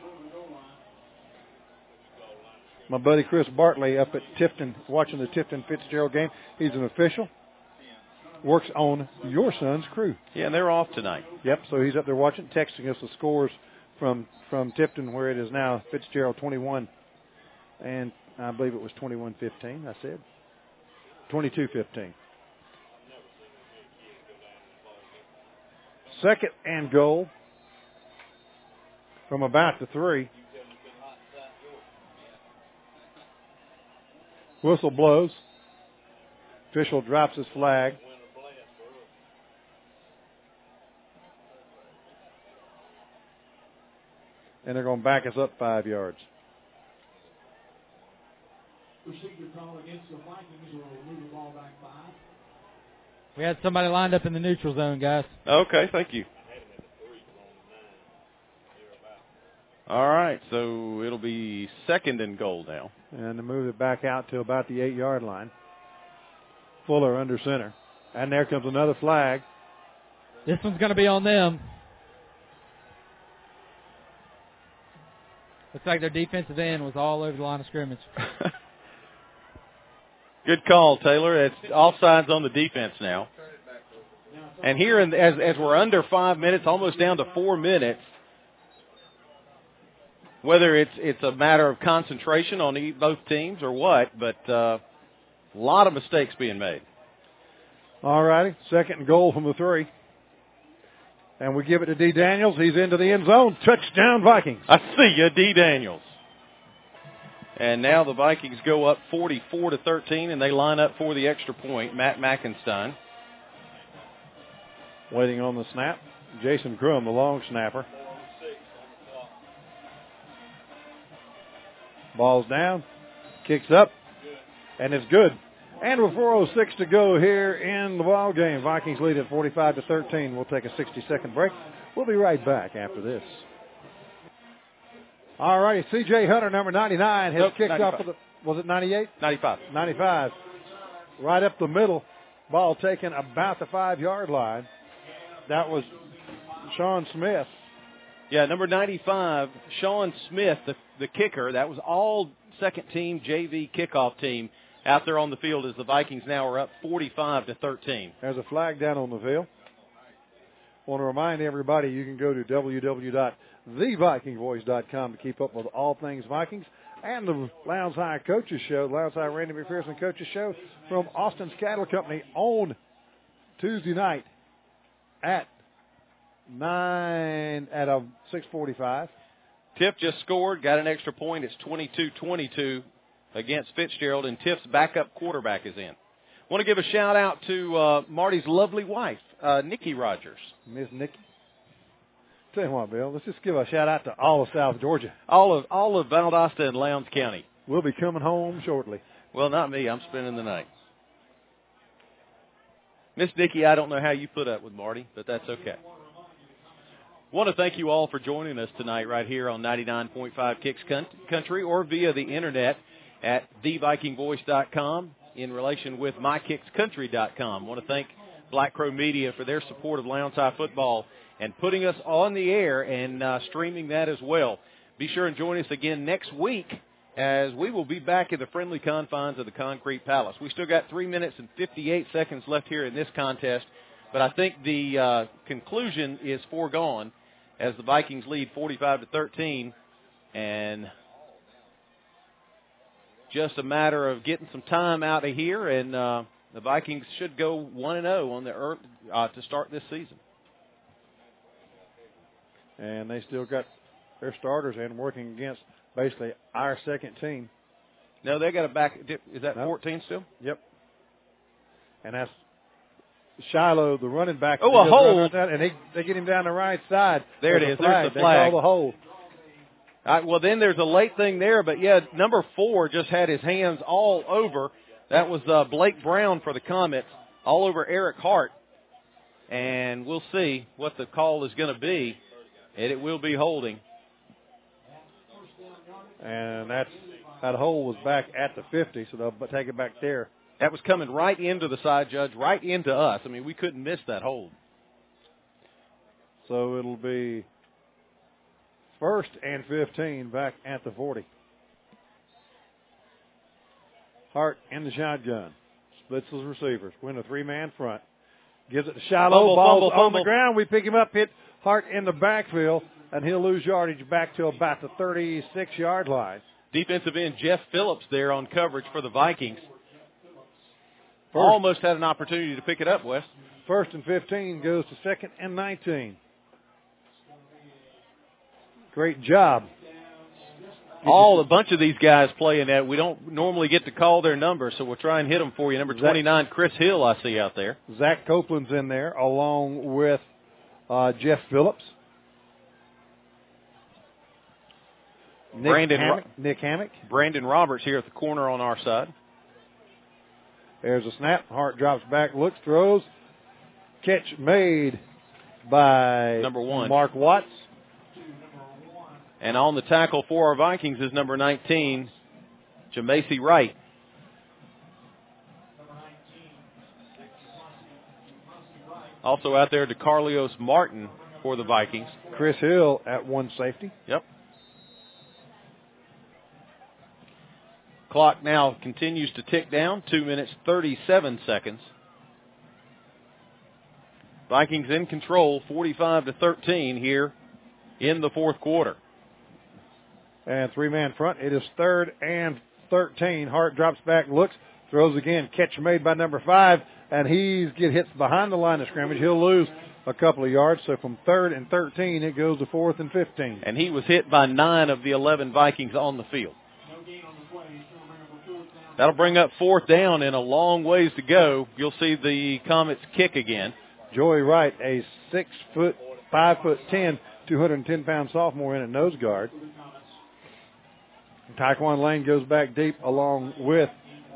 My buddy Chris Bartley up at Tifton, watching the Tifton Fitzgerald game. He's an official. Works on your son's crew. Yeah, and they're off tonight. Yep, so he's up there watching, texting us the scores from Tifton, where it is now Fitzgerald 21. And I believe it was 21-15, I said. 22-15. 2nd and goal from about the 3. Whistle blows. Official drops his flag. And they're going to back us up 5 yards. Procedure call against the Vikings will move the ball back 5. We had somebody lined up in the neutral zone, guys. Okay, thank you. All right, so it'll be 2nd and goal now. And to move it back out to about the 8-yard line. Fuller under center. And there comes another flag. This one's going to be on them. Looks like their defensive end was all over the line of scrimmage. Good call, Taylor. It's offsides on the defense now. And here, as we're under 5 minutes, almost down to 4 minutes, whether it's a matter of concentration on both teams or what, but a lot of mistakes being made. All righty, 2nd and goal from the 3. And we give it to D. Daniels. He's into the end zone. Touchdown, Vikings. I see you, D. Daniels. And now the Vikings go up 44-13, and they line up for the extra point. Matt Mackenstein. Waiting on the snap. Jason Crum, the long snapper. Ball's down. Kicks up. And it's good. And with 4:06 to go here in the ball game, Vikings lead at 45-13. We'll take a 60-second break. We'll be right back after this. All righty, C.J. Hunter, number 99, has kicked 95. off for the, was it 98? 95. 95. Right up the middle. Ball taken about the 5-yard line. That was Sean Smith. Yeah, number 95, Sean Smith, the kicker. That was all second-team JV kickoff team out there on the field as the Vikings now are up 45-13. There's a flag down on the field. Want to remind everybody you can go to www.thevikingvoice.com to keep up with all things Vikings and the Lowndes High Coaches Show, Lowndes High Randy McPherson Coaches Show from Austin's Cattle Company on Tuesday night at 6:45. Tiff just scored, got an extra point. It's 22-22 against Fitzgerald, and Tiff's backup quarterback is in. Want to give a shout-out to Marty's lovely wife, Nikki Rogers. Miss Nikki. Tell you what, Bill, let's just give a shout-out to all of South Georgia. All of Valdosta and Lowndes County. We'll be coming home shortly. Well, not me. I'm spending the night. Miss Nikki, I don't know how you put up with Marty, but that's okay. Want to thank you all for joining us tonight right here on 99.5 Kicks Country or via the internet at thevikingvoice.com in relation with mykickscountry.com. Want to thank Black Crow Media for their support of Lowndes High football and putting us on the air and streaming that as well. Be sure and join us again next week as we will be back in the friendly confines of the Concrete Palace. We still got 3 minutes and 58 seconds left here in this contest, but I think the conclusion is foregone as the Vikings lead 45-13, and just a matter of getting some time out of here, and the Vikings should go 1-0 on the to start this season. And they still got their starters in working against basically our second team. No, they got a back. Is that 14 still? Yep. And that's Shiloh, the running back. Oh, a hold. And they get him down the right side. There it is. There's the They flag. call the hold. Well, then there's a late thing there, but, yeah, number 4 just had his hands all over. That was Blake Brown for the Comets, all over Eric Hart. And we'll see what the call is going to be, and it will be holding. And that hold was back at the 50, so they'll take it back there. That was coming right into the side judge, right into us. I mean, we couldn't miss that hold. So it'll be 1st and 15 back at the 40. Hart in the shotgun. Splits his receivers. Win a 3-man front. Gives it to Shiloh. Ball's on the ground. We pick him up, hit Hart in the backfield, and he'll lose yardage back to about the 36-yard line. Defensive end Jeff Phillips there on coverage for the Vikings. Almost had an opportunity to pick it up, Wes. 1st and 15 goes to 2nd and 19. Great job. A bunch of these guys playing that. We don't normally get to call their numbers, so we'll try and hit them for you. Number 29, Chris Hill, I see out there. Zach Copeland's in there along with Jeff Phillips. Nick Hammock. Brandon Roberts here at the corner on our side. There's a snap. Hart drops back, looks, throws. catch made by number 1, Mark Watts. And on the tackle for our Vikings is number 19, Jamasi Wright. Also out there, DeCarlios Martin for the Vikings. Chris Hill at one safety. Yep. Clock now continues to tick down, 2 minutes, 37 seconds. Vikings in control, 45-13 here in the fourth quarter. And three-man front. It is 3rd and 13. Hart drops back, looks, throws again. Catch made by number 5, and hits behind the line of scrimmage. He'll lose a couple of yards. So from 3rd and 13, it goes to 4th and 15. And he was hit by 9 of the 11 Vikings on the field. That'll bring up 4th down and a long ways to go. You'll see the Comets kick again. Joey Wright, a 5'10", 210-pound sophomore in at nose guard. Taekwon Lane goes back deep along with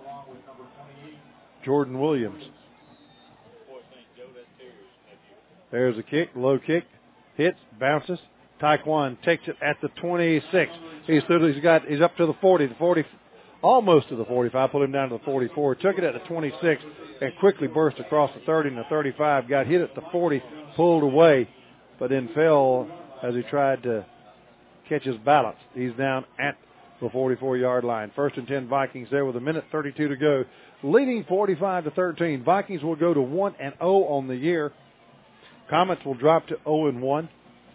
Jordan Williams. There's a kick, low kick, hits, bounces. Taekwon takes it at the 26. He's up to the 40, almost to the 45, pulled him down to the 44. Took it at the 26 and quickly burst across the 30 and the 35. Got hit at the 40, pulled away, but then fell as he tried to catch his balance. He's down at the 44-yard line. 1st and 10 Vikings there with 1:32 to go. Leading 45-13. Vikings will go to 1-0 on the year. Comets will drop to 0-1.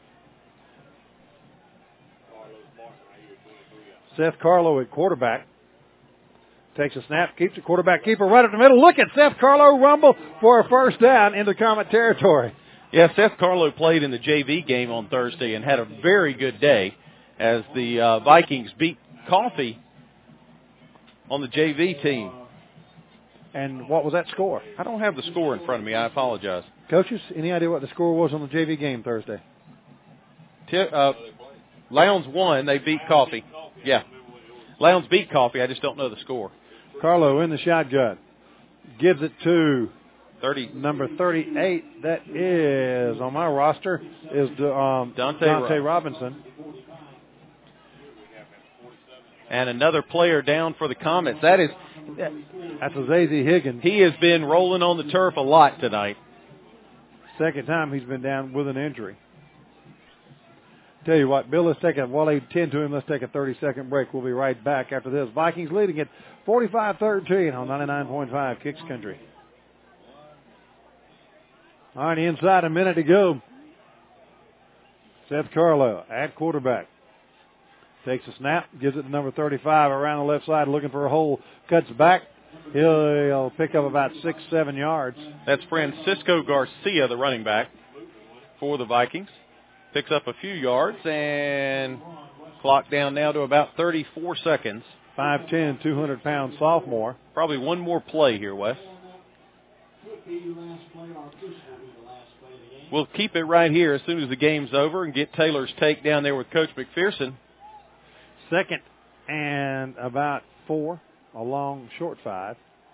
Seth Carlo at quarterback. Takes a snap, keeps the quarterback keeper right up the middle. Look at Seth Carlo rumble for a first down into Comet territory. Yeah, Seth Carlo played in the JV game on Thursday and had a very good day as the Vikings beat Coffee on the JV team. And what was that score? I don't have the score in front of me. I apologize. Coaches, any idea what the score was on the JV game Thursday? Lowndes won. They beat Coffee. Yeah. Lowndes beat Coffee. I just don't know the score. Carlo in the shotgun. Gives it to 30. Number 38. That is, on my roster, is Dante Robinson. And another player down for the Comets. That's Azazie Higgins. He has been rolling on the turf a lot tonight. Second time he's been down with an injury. Tell you what, Bill, while they tend to him, let's take a 30-second break. We'll be right back after this. Vikings leading it 45-13 on 99.5 Kicks Country. All right, inside a minute to go. Seth Carlo at quarterback. Takes a snap, gives it to number 35 around the left side, looking for a hole, cuts back. He'll pick up about 6-7 yards. That's Francisco Garcia, the running back for the Vikings. Picks up a few yards, and clock down now to about 34 seconds. 5'10", 200-pound sophomore. Probably one more play here, Wes. We'll keep it right here as soon as the game's over and get Taylor's take down there with Coach McPherson. 2nd and about 4, a long short 5.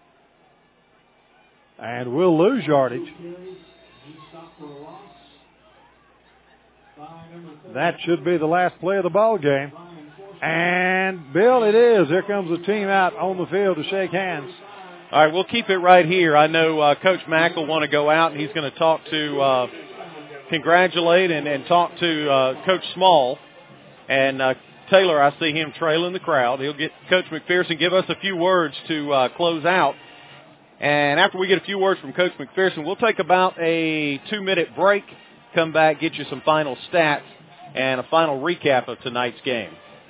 And we'll lose yardage. That should be the last play of the ball game. And, Bill, it is. Here comes the team out on the field to shake hands. All right, we'll keep it right here. I know Coach Mack will want to go out, and he's going to talk to, congratulate and talk to Coach Small. And Taylor, I see him trailing the crowd. He'll get Coach McPherson, give us a few words to close out. And after we get a few words from Coach McPherson, we'll take about a 2-minute break, come back, get you some final stats, and a final recap of tonight's game.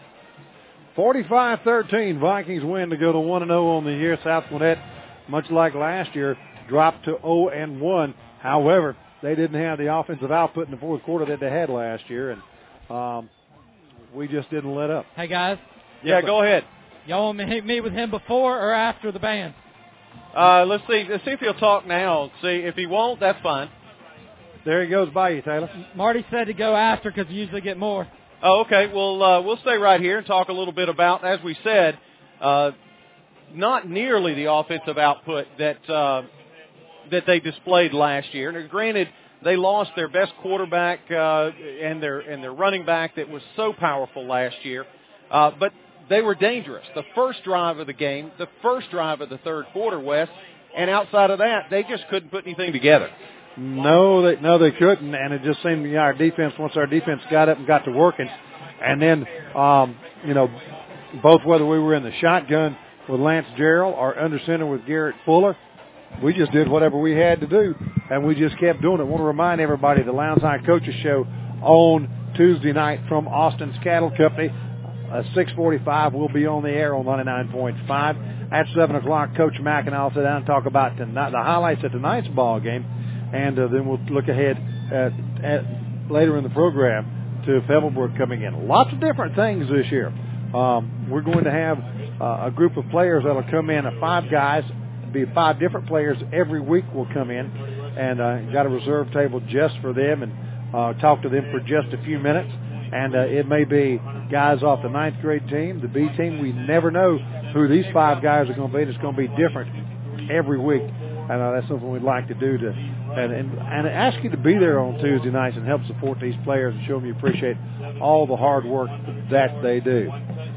45-13, Vikings win to go to 1-0 on the year. South Gwinnett, much like last year, dropped to 0-1. However, they didn't have the offensive output in the fourth quarter that they had last year, and we just didn't let up. Hey, guys. Yeah, go ahead. Y'all want me to meet with him before or after the band? Let's see if he'll talk now. See, if he won't, that's fine. There he goes by you, Taylor. Marty said to go after because you usually get more. Oh, okay. Well, we'll stay right here and talk a little bit about, as we said, not nearly the offensive output that that they displayed last year. And granted, they lost their best quarterback and their running back that was so powerful last year, but they were dangerous. The first drive of the game, the first drive of the third quarter, Wes, and outside of that, they just couldn't put anything together. No, they couldn't, and it just seemed our defense, once our defense got up and got to working, and then, both whether we were in the shotgun with Lance Gerald or under center with Garrett Fuller, we just did whatever we had to do, and we just kept doing it. I want to remind everybody the Lowndes High Coaches Show on Tuesday night from Austin's Cattle Company. 6:45, we'll be on the air on 99.5. At 7 o'clock, Coach Mack and I'll sit down and talk about tonight, the highlights of tonight's ball game, and then we'll look ahead at later in the program to Pebblebrook coming in. Lots of different things this year. We're going to have a group of players that will come in, 5 guys, be 5 different players every week will come in, and got a reserve table just for them, and talk to them for just a few minutes. And it may be guys off the 9th grade team, the B team. We never know who these 5 guys are going to be, and it's going to be different every week. And that's something we'd like to do and ask you to be there on Tuesday nights and help support these players and show them you appreciate all the hard work that they do.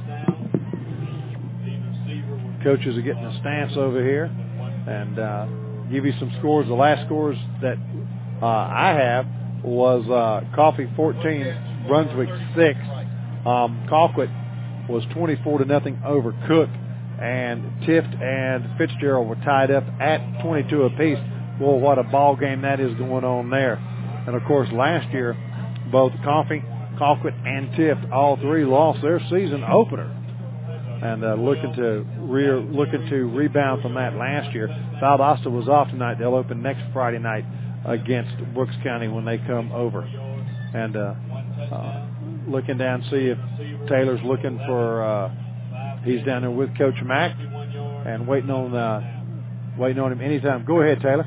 Coaches are getting a stance over here and give you some scores. The last scores that I have was Coffee 14, Brunswick 6. Colquitt was 24-0 over Cook, and Tift and Fitzgerald were tied up at 22 apiece. Well, what a ball game that is going on there. And of course, last year, both Coffee, Colquitt, and Tift, all 3 lost their season opener, and looking to rebound from that last year. Valdosta was off tonight. They'll open next Friday night against Brooks County when they come over. And looking down, see if Taylor's looking for. He's down there with Coach Mack and waiting on him anytime. Go ahead, Taylor.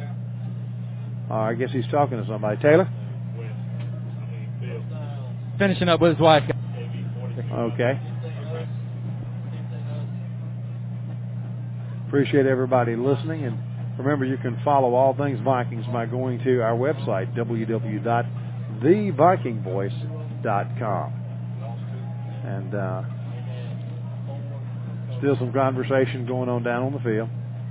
I guess he's talking to somebody. Taylor? Finishing up with his wife. Okay. Appreciate everybody listening, and remember you can follow all things Vikings by going to our website, www.thevikingvoice.com. And still some conversation going on down on the field.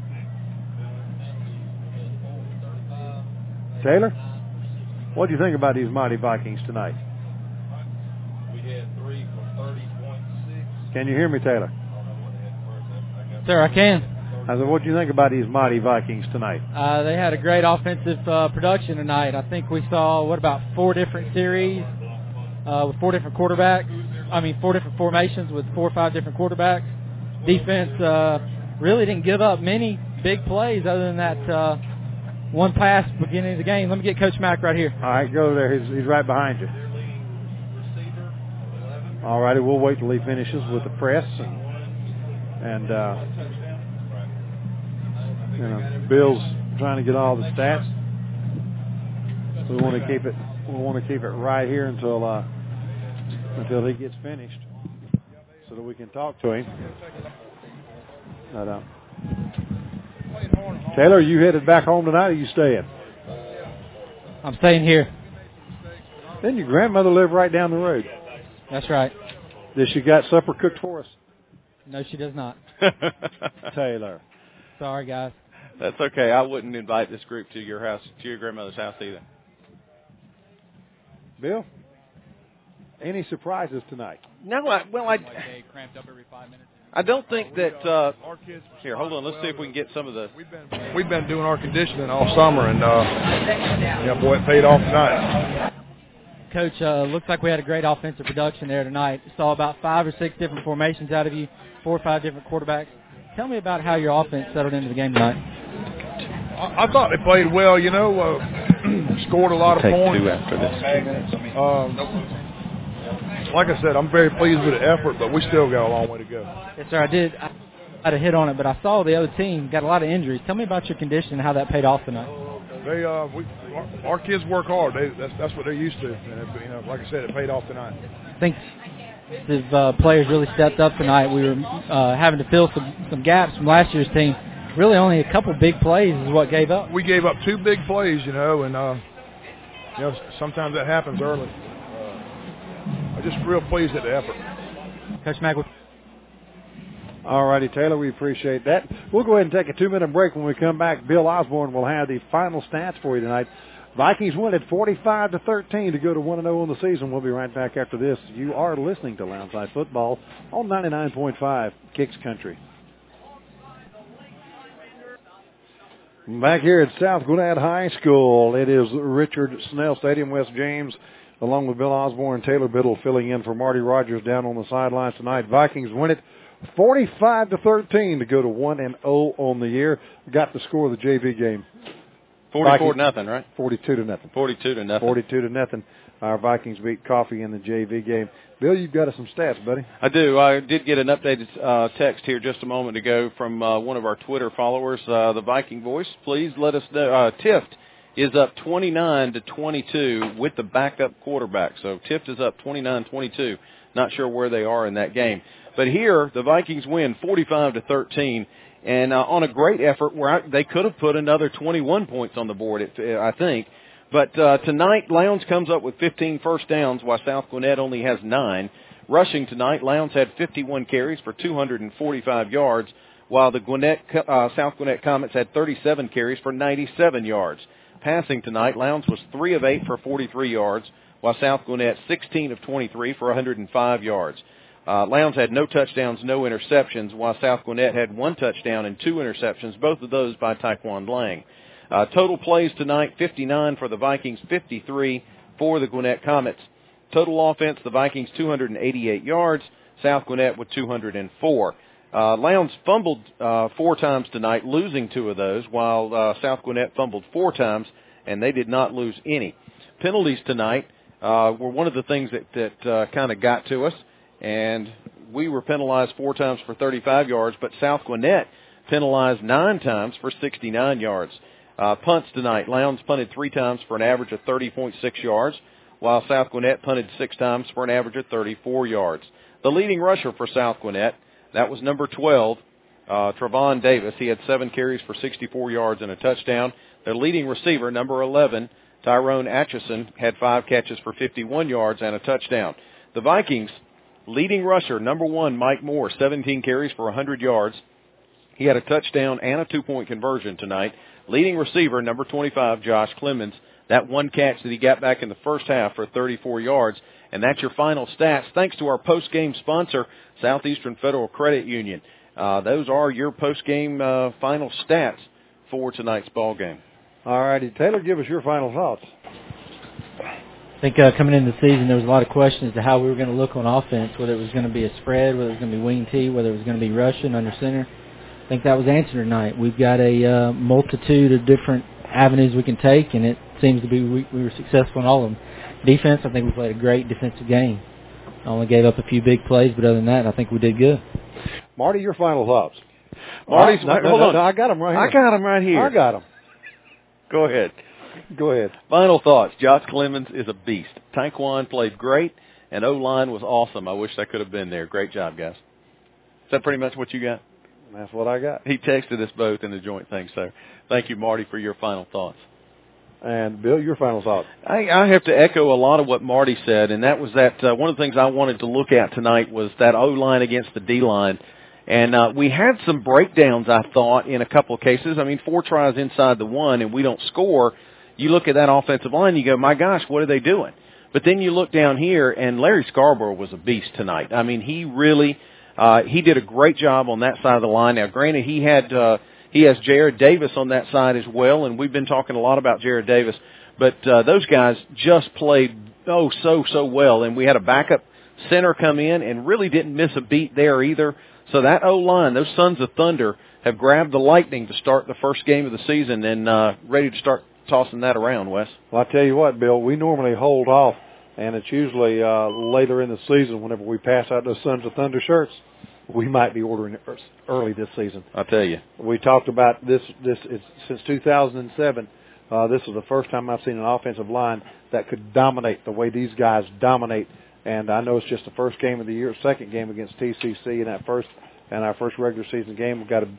Taylor, what do you think about these mighty Vikings tonight? We had 3 for 30.6. Can you hear me, Taylor? Sir, I can. I said, what do you think about these mighty Vikings tonight? They had a great offensive production tonight. I think we saw, about 4 different series with 4 different quarterbacks. 4 different formations with 4 or 5 different quarterbacks. Defense really didn't give up many big plays other than that one pass beginning of the game. Let me get Coach Mack right here. All right, go there. He's right behind you. All righty, we'll wait till he finishes with the press. And Bill's trying to get all the stats. We want to keep it. We want to keep it right here until he gets finished, so that we can talk to him. Taylor, are you headed back home tonight, or are you staying? I'm staying here. Didn't your grandmother live right down the road? That's right. Does she got supper cooked for us? No, she does not. Taylor. Sorry, guys. That's okay. I wouldn't invite this group to your house, to your grandmother's house either. Bill, any surprises tonight? No, I don't think that. Here, hold on. Let's see if we can get some of the. We've been doing our conditioning all summer, and boy, it paid off tonight. Coach, looks like we had a great offensive production there tonight. Saw about 5 or 6 different formations out of you, 4 or 5 different quarterbacks. Tell me about how your offense settled into the game tonight. I thought they played well, scored a lot of points. Take 2 after this. Like I said, I'm very pleased with the effort, but we still got a long way to go. Yes, sir, I did. I had a hit on it, but I saw the other team got a lot of injuries. Tell me about your condition and how that paid off tonight. Our kids work hard. That's what they're used to. And like I said, it paid off tonight. I think the players really stepped up tonight. We were having to fill some gaps from last year's team. really only a couple big plays is what gave up. We gave up 2 big plays, and sometimes that happens early. I'm just real pleased at the effort. Coach Magwood. All righty, Taylor, we appreciate that. We'll go ahead and take a 2-minute break. When we come back, Bill Osborne will have the final stats for you tonight. Vikings win at 45-13 to go to 1-0 on the season. We'll be right back after this. You are listening to Loungeside Football on 99.5 Kicks Country. Back here at South Gwinnett High School, it is Richard Snell Stadium. Wes James, along with Bill Osborne and Taylor Biddle, filling in for Marty Rogers down on the sidelines tonight. Vikings win it 45-13 to go to 1-0 on the year. Got the score of the JV game. 44-0, right? 42-0. 42-0. 42-0. Our Vikings beat Coffee in the JV game. Bill, you've got us some stats, buddy. I do. I did get an updated text here just a moment ago from one of our Twitter followers, the Viking Voice. Please let us know. Tift is up 29-22 with the backup quarterback. So Tift is up 29-22. Not sure where they are in that game. But here, the Vikings win 45-13, and on a great effort where they could have put another 21 points on the board, I think. But tonight, Lowndes comes up with 15 first downs, while South Gwinnett only has 9. Rushing tonight, Lowndes had 51 carries for 245 yards, while the South Gwinnett Comets had 37 carries for 97 yards. Passing tonight, Lowndes was 3 of 8 for 43 yards, while South Gwinnett 16 of 23 for 105 yards. Lowndes had no touchdowns, no interceptions, while South Gwinnett had 1 touchdown and 2 interceptions, both of those by Taekwon Lang. Total plays tonight, 59 for the Vikings, 53 for the Gwinnett Comets. Total offense, the Vikings 288 yards, South Gwinnett with 204. Lowndes fumbled 4 times tonight, losing 2 of those, while South Gwinnett fumbled 4 times, and they did not lose any. Penalties tonight were one of the things that kind of got to us, and we were penalized 4 times for 35 yards, but South Gwinnett penalized 9 times for 69 yards. Punts tonight, Lowndes punted 3 times for an average of 30.6 yards, while South Gwinnett punted 6 times for an average of 34 yards. The leading rusher for South Gwinnett, that was number 12, Trevon Davis. He had 7 carries for 64 yards and a touchdown. Their leading receiver, number 11, Tyrone Atchison, had 5 catches for 51 yards and a touchdown. The Vikings' leading rusher, number 1, Mike Moore, 17 carries for 100 yards. He had a touchdown and a 2-point conversion tonight. Leading receiver, number 25, Josh Clemens, that 1 catch that he got back in the first half for 34 yards. And that's your final stats. Thanks to our post-game sponsor, Southeastern Federal Credit Union. Those are your post-game final stats for tonight's ball game. All righty, Taylor, give us your final thoughts. I think coming into the season, there was a lot of questions as to how we were going to look on offense, whether it was going to be a spread, whether it was going to be wing tee, whether it was going to be rushing under center. I think that was answered tonight. We've got a multitude of different avenues we can take, and it seems to be we were successful in all of them. Defense, I think we played a great defensive game. Only gave up a few big plays, but other than that, I think we did good. Marty, your final thoughts. Marty's, hold on. I got them right here. I got them right here. I got them. Go ahead. Go ahead. Final thoughts. Josh Clemens is a beast. Taekwon played great, and O-line was awesome. I wish I could have been there. Great job, guys. Is that pretty much what you got? That's what I got. He texted us both in the joint thing, so thank you, Marty, for your final thoughts. And, Bill, your final thoughts. I have to echo a lot of what Marty said, and that was that one of the things I wanted to look at tonight was that O-line against the D-line. And we had some breakdowns, I thought, in a couple of cases. I mean, 4 tries inside the 1, and we don't score. You look at that offensive line, you go, my gosh, what are they doing? But then you look down here, and Larry Scarborough was a beast tonight. I mean, he really he did a great job on that side of the line. Now, granted, he has Jared Davis on that side as well, and we've been talking a lot about Jared Davis. But those guys just played so well, and we had a backup center come in and really didn't miss a beat there either. So that O-line, those Sons of Thunder, have grabbed the Lightning to start the first game of the season and ready to start tossing that around, Wes. Well, I tell you what, Bill, we normally hold off, and it's usually later in the season whenever we pass out those Sons of Thunder shirts. We might be ordering it early this season. I'll tell you. We talked about this since 2007. This is the first time I've seen an offensive line that could dominate the way these guys dominate. And I know it's just the first game of the year, second game against TCC in our first regular season game. We've got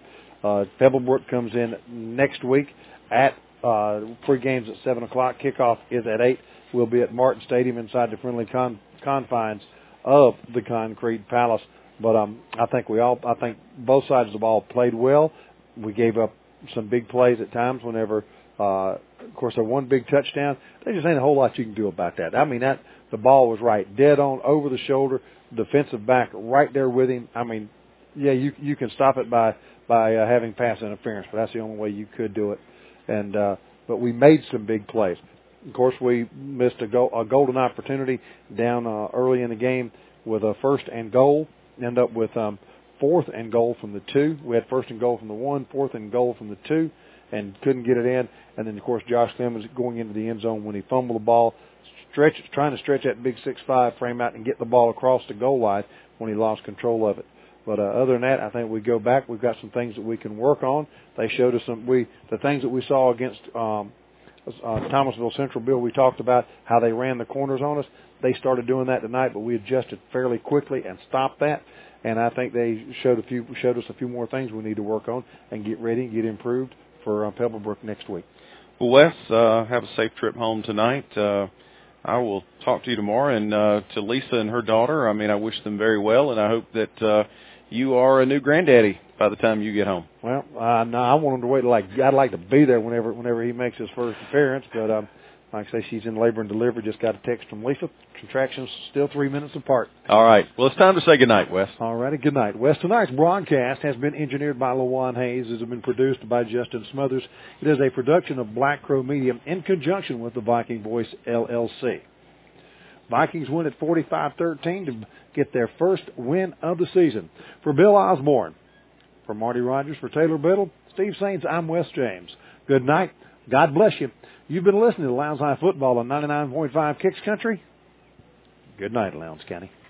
Pebblebrook comes in next week at pre-games at 7 o'clock. Kickoff is at 8. We'll be at Martin Stadium inside the friendly confines of the Concrete Palace. But I think both sides of the ball played well. We gave up some big plays at times whenever, of course, there one big touchdown. There just ain't a whole lot you can do about that. I mean, the ball was right, dead on, over the shoulder, defensive back right there with him. I mean, yeah, you can stop it by having pass interference, but that's the only way you could do it. And but we made some big plays. Of course, we missed a golden opportunity down early in the game with a 1st and goal. End up with 4th and goal from the 2. We had 1st and goal from the 1, 4th and goal from the 2, and couldn't get it in. And then, of course, Josh Clemens going into the end zone when he fumbled the ball, trying to stretch that big 6'5" frame out and get the ball across the goal line when he lost control of it. But other than that, I think we go back. We've got some things that we can work on. They showed us the things that we saw against Thomasville Central. Bill, we talked about how they ran the corners on us. They started doing that tonight, but we adjusted fairly quickly and stopped that. And I think they showed us a few more things we need to work on and get ready and get improved for Pebblebrook next week. Well, Wes, have a safe trip home tonight. I will talk to you tomorrow, and to Lisa and her daughter, I mean, I wish them very well, and I hope that you are a new granddaddy by the time you get home. Well, no, I want him to wait till I'd like to be there whenever he makes his first appearance, but like I say, she's in labor and delivery. Just got a text from Lisa. Contractions still 3 minutes apart. All right. Well, it's time to say goodnight, Wes. All righty. Good night, Wes. Tonight's broadcast has been engineered by LaJuan Hayes. It has been produced by Justin Smothers. It is a production of Black Crow Media in conjunction with the Viking Voice, LLC. Vikings win at 45-13 to get their first win of the season. For Bill Osborne, for Marty Rogers, for Taylor Biddle, Steve Sains, I'm Wes James. Good night. God bless you. You've been listening to Lowndes High Football on 99.5 Kicks Country. Good night, Lowndes County.